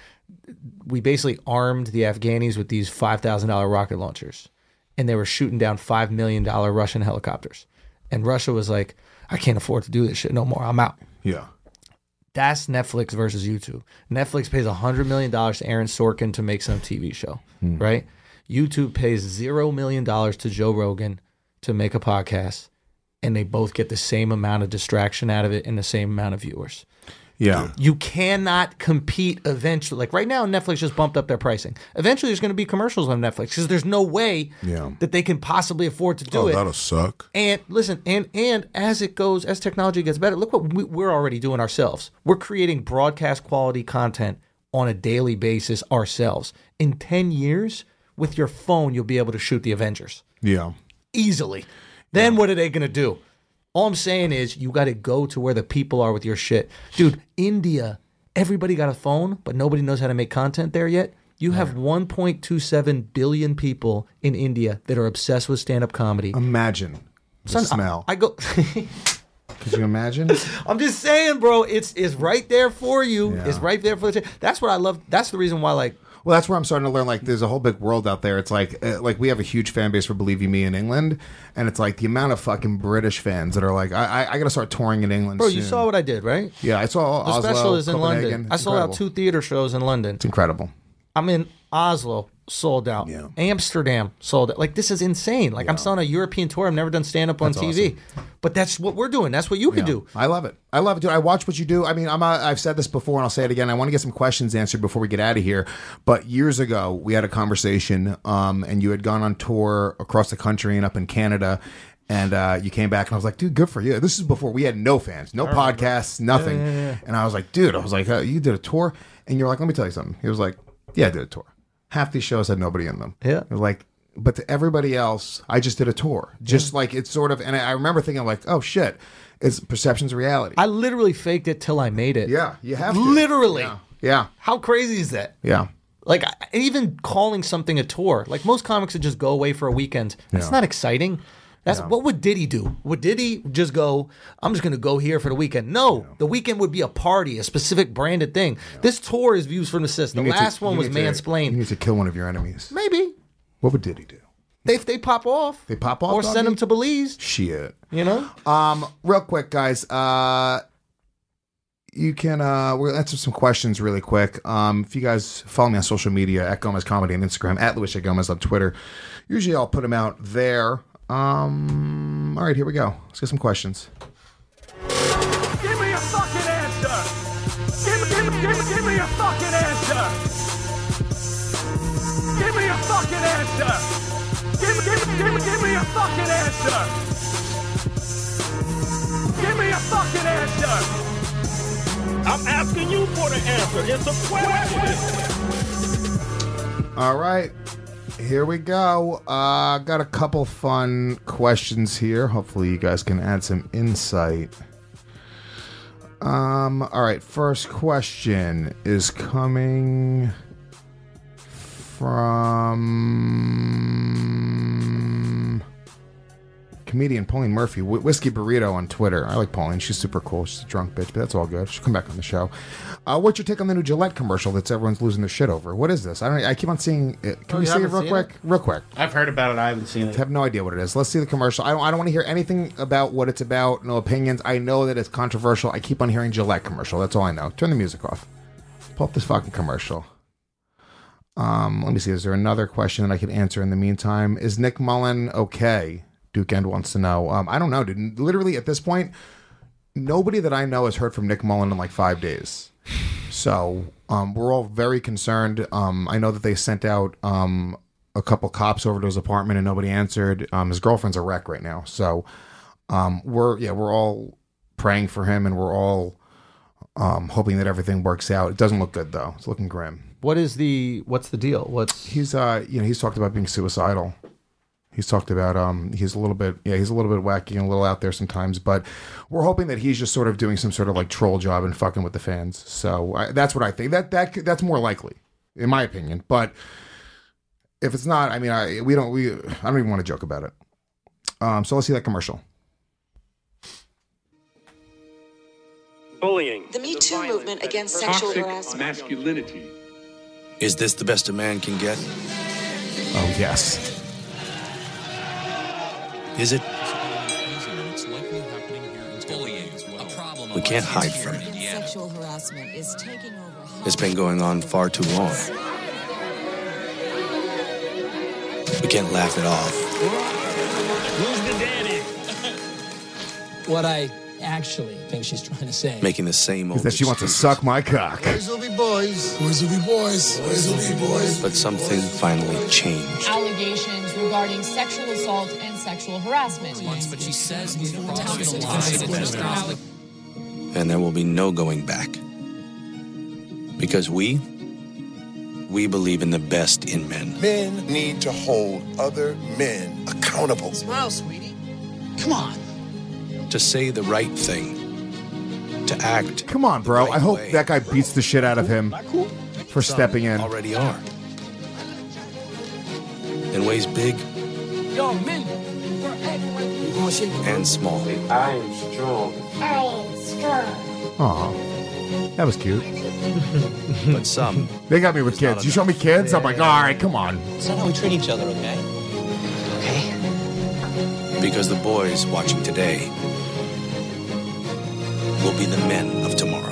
we basically armed the Afghanis with these five thousand dollars rocket launchers and they were shooting down five million dollars Russian helicopters. And Russia was like, I can't afford to do this shit no more. I'm out. Yeah. That's Netflix versus YouTube. Netflix pays one hundred million dollars to Aaron Sorkin to make some T V show, right? YouTube pays zero million dollars to Joe Rogan to make a podcast, and they both get the same amount of distraction out of it and the same amount of viewers. Yeah. You cannot compete eventually. Like right now, Netflix just bumped up their pricing. Eventually, there's going to be commercials on Netflix because there's no way Yeah. that they can possibly afford to do Oh, it. that'll suck. And listen, and and as it goes, as technology gets better, look what we, we're already doing ourselves. We're creating broadcast quality content on a daily basis ourselves. In ten years, with your phone, you'll be able to shoot the Avengers Yeah. easily. Then what are they going to do? All I'm saying is you got to go to where the people are with your shit. Dude, India, everybody got a phone, but nobody knows how to make content there yet. You have one point two seven billion people in India that are obsessed with stand-up comedy. Imagine the Son, smell. I, I go. Could you imagine? I'm just saying, bro. It's it's right there for you. Yeah. It's right there for the. That's what I love. That's the reason why, like, Well, that's where I'm starting to learn. Like, there's a whole big world out there. It's like, uh, like we have a huge fan base for Believe You Me in England, and it's like the amount of fucking British fans that are like, I, I, I got to start touring in England. bro, soon. you saw what I did, right? Yeah, I saw The Oslo, special is in Copenhagen. London. I It's sold out incredible. two theater shows in London. It's incredible. I'm in Oslo, sold out. Yeah. Amsterdam, sold out. Like, this is insane. Like, I'm still on a European tour. I've never done stand up on That's T V. But that's what we're doing. That's what you can Yeah. do. I love it. I love it, dude. I watch what you do. I mean, I'm. A, I've said this before, and I'll say it again. I want to get some questions answered before we get out of here. But years ago, we had a conversation, um, and you had gone on tour across the country and up in Canada. And uh, you came back, and I was like, dude, good for you. This is before we had no fans, no podcasts, nothing. Yeah, yeah, yeah. And I was like, dude, I was like, uh, you did a tour? And you're like, let me tell you something. He was like, yeah, I did a tour. Half these shows had nobody in them. Yeah. They're like, but to everybody else, I just did a tour. Just like it's sort of, and I I remember thinking like, oh shit, it's perception's reality. I literally faked it till I made it. Yeah, you have to. Literally. Yeah. Yeah. How crazy is that? Yeah. Like, I- even calling something a tour, like most comics would just go away for a weekend. That's Yeah. not exciting. That's Yeah. what would Diddy do? Would Diddy just go, I'm just going to go here for the weekend? No, the weekend would be a party, a specific branded thing. This tour is Views from the System. You The need to- last one you was need to- Mansplained. You need to kill one of your enemies. Maybe. What would Diddy do? They, they pop off. They pop off? Or doggy? send them to Belize. Shit. You know? Um, real quick, guys. Uh, you can uh, we'll answer some questions really quick. Um, if you guys follow me on social media at Gomez Comedy on Instagram, at Luis J. Gomez on Twitter. Usually I'll put them out there. Um, all right, here we go. Let's get some questions. Give me a fucking answer! Give me, give me, give me, give me a fucking answer! Give me a fucking answer! Give me, give me, give me, give me a fucking answer! Give me a fucking answer! I'm asking you for the answer. It's a question. All right, here we go. Uh, got a couple fun questions here. Hopefully you guys can add some insight. Um, all right, first question is coming from comedian Pauline Murphy, Wh- Whiskey Burrito on Twitter. I like Pauline. She's super cool. She's a drunk bitch, but that's all good. She'll come back on the show. Uh, what's your take on the new Gillette commercial that's everyone's losing their shit over? What is this? I don't. I keep on seeing it. Can Oh, we you see it haven't real seen quick? it? Real quick. I've heard about it. I haven't seen I it. have no idea what it is. Let's see the commercial. I don't. I don't want to hear anything about what it's about. No opinions. I know that it's controversial. I keep on hearing Gillette commercial. That's all I know. Turn the music off. Pull up this fucking commercial. Um, let me see. Is there another question that I can answer in the meantime? Is Nick Mullen okay? Duke End wants to know. Um, I don't know, dude. Literally at this point, nobody that I know has heard from Nick Mullen in like five days. So um, we're all very concerned. Um, I know that they sent out um, a couple cops over to his apartment and nobody answered. Um, his girlfriend's a wreck right now. So um, we're yeah we're all praying for him and we're all um, hoping that everything works out. It doesn't look good though. It's looking grim. What is the, what's the deal? What's He's uh you know he's talked about being suicidal. He's talked about um he's a little bit yeah he's a little bit wacky and a little out there sometimes, but we're hoping that he's just sort of doing some sort of like troll job and fucking with the fans. So I, that's what I think. That that that's more likely, in my opinion. But if it's not, I mean, I we don't we I don't even want to joke about it. Um, so let's see that commercial. Bullying. The Me Too movement against sexual Toxic harassment. masculinity. Is this the best a man can get? Oh yes. Is it? We can't hide from it. Sexual harassment is taking over. It's been going on far too long. We can't laugh it off. Who's the daddy? What I actually think she's trying to say. Making the same old Is that she wants to suck my cock. Boys will be boys. Boys will be boys. Boys will be boys. But something finally changed. Allegations regarding sexual assault and sexual harassment. But she says And there will be no going back. Because we, we believe in the best in men. Men need to hold other men accountable. Smile, sweetie. Come on. To say the right thing. To act. Come on, bro. Right I hope way. that guy beats the shit out of him for Some stepping in. Already are. In ways big Yo, men. and small. I am strong. I am strong. Aw, that was cute. But some. They got me with kids. You show me kids, I'm like, all right, come on. It's not how we treat each other, okay? Okay. Because the boys watching today will be the men of tomorrow.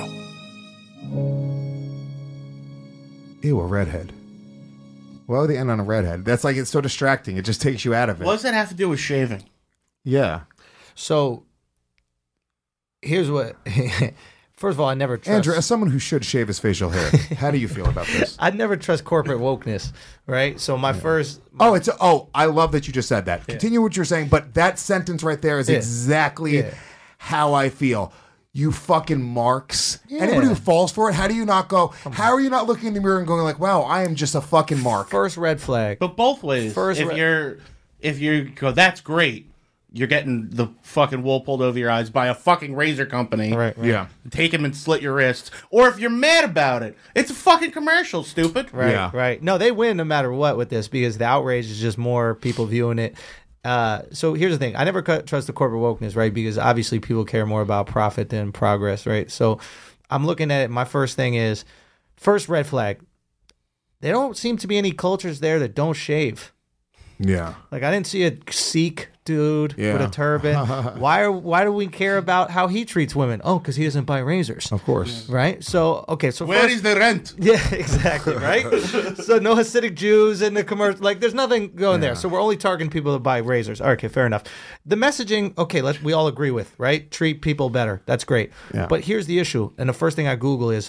Ew, a redhead. Why would they end on a redhead? That's like, it's so distracting. It just takes you out of it. What does that have to do with shaving? Yeah. So here's what. First of all, I never trust. Andrew, as someone who should shave his facial hair, how do you feel about this? I'd never trust corporate wokeness, right? So my first. Oh, it's a, oh, I love that you just said that. Continue what you're saying, but that sentence right there is Yeah. exactly Yeah. how I feel. You fucking marks. Yeah. Anybody who falls for it, how do you not go, how are you not looking in the mirror and going like, wow, I am just a fucking mark? First red flag. But both ways. First if re- you're, if you go, that's great. you're getting the fucking wool pulled over your eyes by a fucking razor company. Right, right. Yeah. Take him and slit your wrists. Or if you're mad about it, it's a fucking commercial, stupid. Right, Yeah. right. No, they win no matter what with this because the outrage is just more people viewing it. Uh, so here's the thing. I never cut, trust the corporate wokeness, right? Because obviously people care more about profit than progress, right? So I'm looking at it. My first thing is, first red flag. There don't seem to be any cultures there that don't shave. Yeah. Like I didn't see a Sikh dude Yeah. with a turban. why are why do we care about how he treats women? Oh, because he doesn't buy razors. Of course. Right? So okay, so Where first, is the rent? Yeah, exactly, right? So no Hasidic Jews in the commercial. Like there's nothing going Yeah. there. So we're only targeting people that buy razors. Okay, fair enough. The messaging, okay, let we all agree with, right? Treat people better. That's great. Yeah. But here's the issue. And the first thing I Google is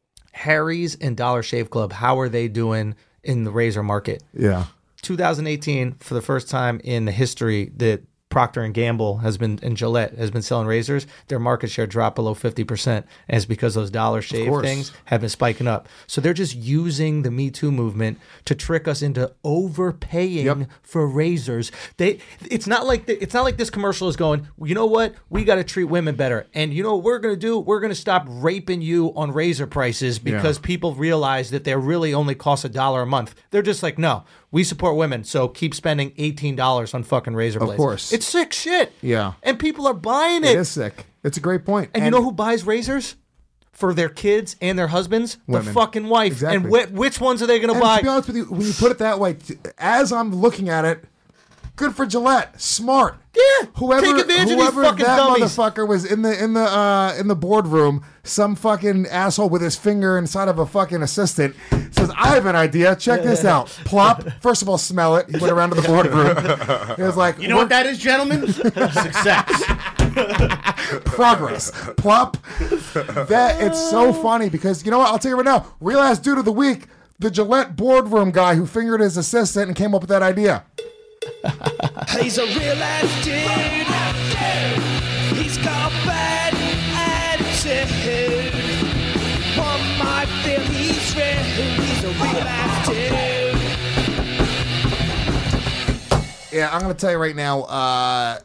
Harry's and Dollar Shave Club. How are they doing in the razor market? Yeah. twenty eighteen, for the first time in the history that Procter and Gamble has been and Gillette has been selling razors, their market share dropped below fifty percent, and it's because those Dollar Shave course. things have been spiking up. So they're just using the Me Too movement to trick us into overpaying Yep. for razors. They, it's not like the, it's not like this commercial is going, you know what, we got to treat women better, and you know what we're gonna do, we're gonna stop raping you on razor prices because Yeah. people realize that they really only cost a dollar a month. They're just like, no, we support women, so keep spending eighteen dollars on fucking razor blades. Of course. It's sick shit. Yeah. And people are buying it. It is sick. It's a great point. And, you know who buys razors? For their kids and their husbands? Women. The fucking wife. Exactly. And wh- which ones are they going to And buy? to be honest with you, when you put it that way, t- as I'm looking at it, good for Gillette. Smart. Yeah. Whoever, Take advantage of these whoever fucking that dummies. motherfucker was in the in the uh, in the boardroom, some fucking asshole with his finger inside of a fucking assistant says, "I have an idea. Check this out." Plop. First of all, smell it. He went around to the boardroom. He was like, You know what that is, gentlemen? Success. Progress. Plop. That it's so funny because you know what? I'll tell you right now. Real ass dude of the week, the Gillette boardroom guy who fingered his assistant and came up with that idea. He's a real ass dude. He's got a bad attitude. One might feel he's real. He's a real ass dude. Yeah, I'm gonna tell you right now. Uh,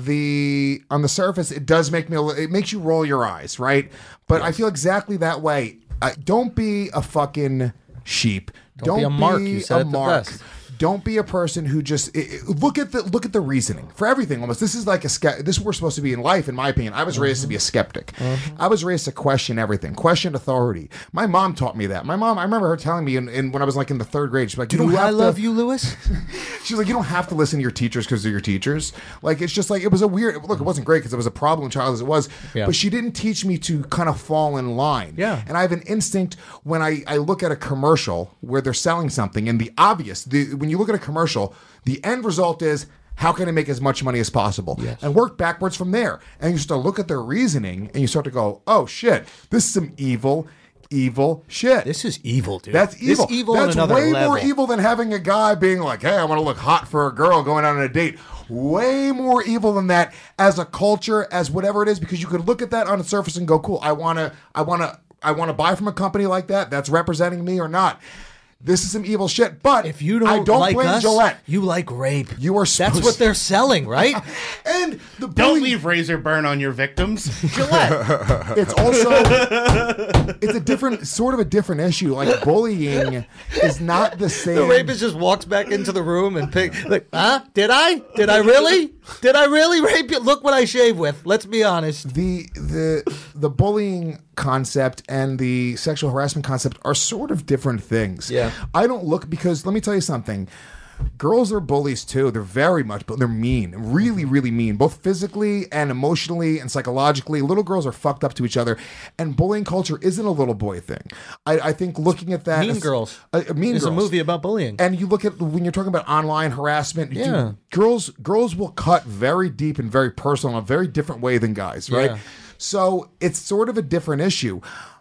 the on the surface, it does make me. A li- it makes you roll your eyes, right? But I feel exactly that way. Uh, don't be a fucking sheep. Don't be a mark. You said a it the mark. best. Don't be a person who just it, it- look at the look at the reasoning for everything. Almost this is like a ske- this is what we're supposed to be in life, in my opinion. I was raised to be a skeptic. I was raised to question everything, question authority. My mom taught me that. My mom, I remember her telling me, in, in when I was like in the third grade, she's like, "You Do don't have I to, love you, Lewis? She's like, you don't have to listen to your teachers because they're your teachers. Like, it's just like, it was a weird, look, it wasn't great because it was a problem child as it was, Yeah. but she didn't teach me to kind of fall in line. Yeah. And I have an instinct when I, I look at a commercial where they're selling something and the obvious, the, when you look at a commercial, the end result is, how can I make as much money as possible? Yes. And work backwards from there. And you start to look at their reasoning and you start to go, oh shit, this is some evil, evil shit. This is evil, dude. That's evil. This evil on That's another way level. more evil than having a guy being like, hey, I want to look hot for a girl going out on a date. Way more evil than that as a culture, as whatever it is, because you could look at that on the surface and go, cool, I want to, I want to, I want to buy from a company like that that's representing me or not. This is some evil shit, but If you don't, I don't like blame us, Gillette. you like rape. You are That's supposed what they're selling, right? and the Don't bullying- leave razor burn on your victims. Gillette. It's also it's a different sort of a different issue. Like bullying is not the same. The rapist just walks back into the room and pick like, huh? Did I? Did I really? Did I really rape you? Look what I shave with. Let's be honest. the the the bullying concept and the sexual harassment concept are sort of different things. Yeah. I don't look because let me tell you something. Girls are bullies too. They're very much, but they're mean, really, really mean, both physically and emotionally and psychologically. Little girls are fucked up to each other, and bullying culture isn't a little boy thing. I, I think looking at that, Mean as- Girls. uh, Mean It's Girls, a movie about bullying. and you look at when you're talking about online harassment. dude, Yeah. girls, girls will cut very deep and very personal in a very different way than guys, right? Yeah. So it's sort of a different issue.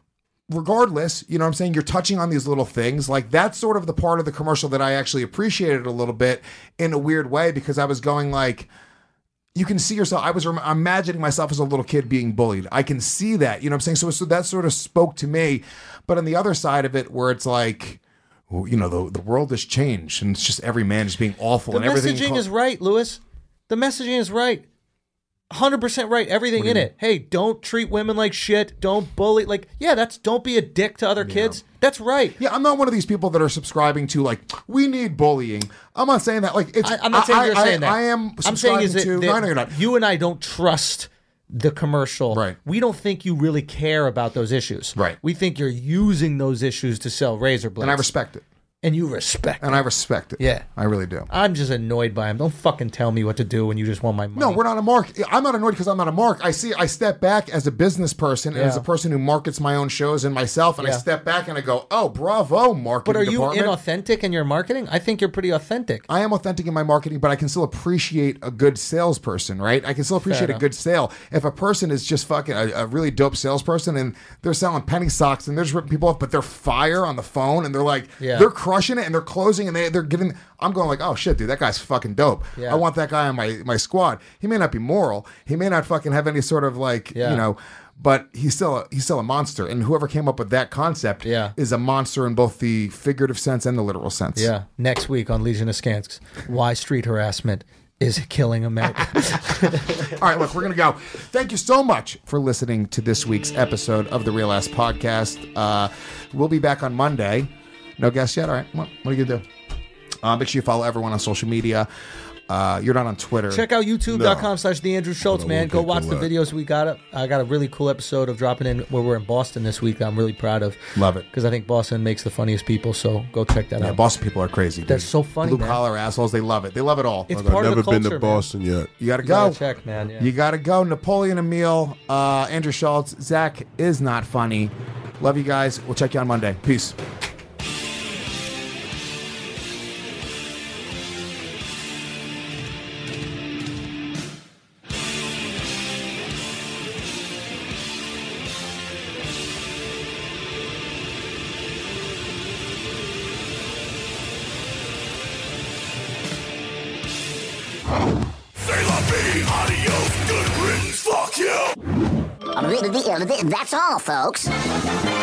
Regardless, you know what I'm saying? You're touching on these little things. Like that's sort of the part of the commercial that I actually appreciated a little bit in a weird way because I was going like, you can see yourself. I was rem- imagining myself as a little kid being bullied. I can see that, you know what I'm saying? So, so that sort of spoke to me. But on the other side of it, where it's like, well, you know, the, the world has changed and it's just every man is being awful The and everything. messaging co- is right, Lewis. The messaging is right. one hundred percent right. Everything in it. Hey, don't treat women like shit. Don't bully. Like, yeah, that's don't be a dick to other kids. That's right. Yeah, I'm not one of these people that are subscribing to, like, we need bullying. I'm not saying that. Like, it's. I, I'm not saying I, you're I, saying that. I am I'm saying subscribing is that, to. that No, no, you're not. You and I don't trust the commercial. Right. We don't think you really care about those issues. Right. We think you're using those issues to sell razor blades. And I respect it. And you respect And it. I respect it. Yeah. I really do. I'm just annoyed by him. Don't fucking tell me what to do when you just want my money. No, we're not a mark. I'm not annoyed because I'm not a mark. I see. I step back as a business person and Yeah. as a person who markets my own shows and myself, and I Yeah. step back and I go, "Oh, bravo, marketing But are you department." inauthentic in your marketing? I think you're pretty authentic. I am authentic in my marketing, but I can still appreciate a good salesperson, right? I can still appreciate a enough. good sale. If a person is just fucking a, a really dope salesperson and they're selling penny socks and they're just ripping people off, but they're fire on the phone and they're like, Yeah. they're crushing it and they're closing and they, they're getting, I'm going like, oh shit, dude, that guy's fucking dope. Yeah. I want that guy on my, my squad. He may not be moral. He may not fucking have any sort of like, Yeah. you know, but he's still a, he's still a monster. And whoever came up with that concept Yeah. is a monster in both the figurative sense and the literal sense. Yeah. Next week on Legion of Skanks, why street harassment is killing America. All right, look, we're going to go. Thank you so much for listening to this week's episode of the Real Ass Podcast. Uh, we'll be back on Monday. No guests yet? All right. What, what are you going to do? Uh, make sure you follow everyone on social media. Uh, you're not on Twitter. Check out youtube.com slash the Andrew Schultz, man. Go watch the videos we got up. I got a really cool episode of dropping in where we're in Boston this week that I'm really proud of. Love it. Because I think Boston makes the funniest people, so go check that Yeah, out. Boston people are crazy. They're dude. so funny, Blue man. collar assholes. They love it. They love it all. It's I've part never of the been culture, to Boston yet. You got to You go. gotta check, man. Yeah. You got to go. Napoleon Emile, uh, Andrew Schultz, Zach is not funny. Love you guys. We'll check you on Monday. Peace. Adios, good riddance, fuck you! That's all, folks.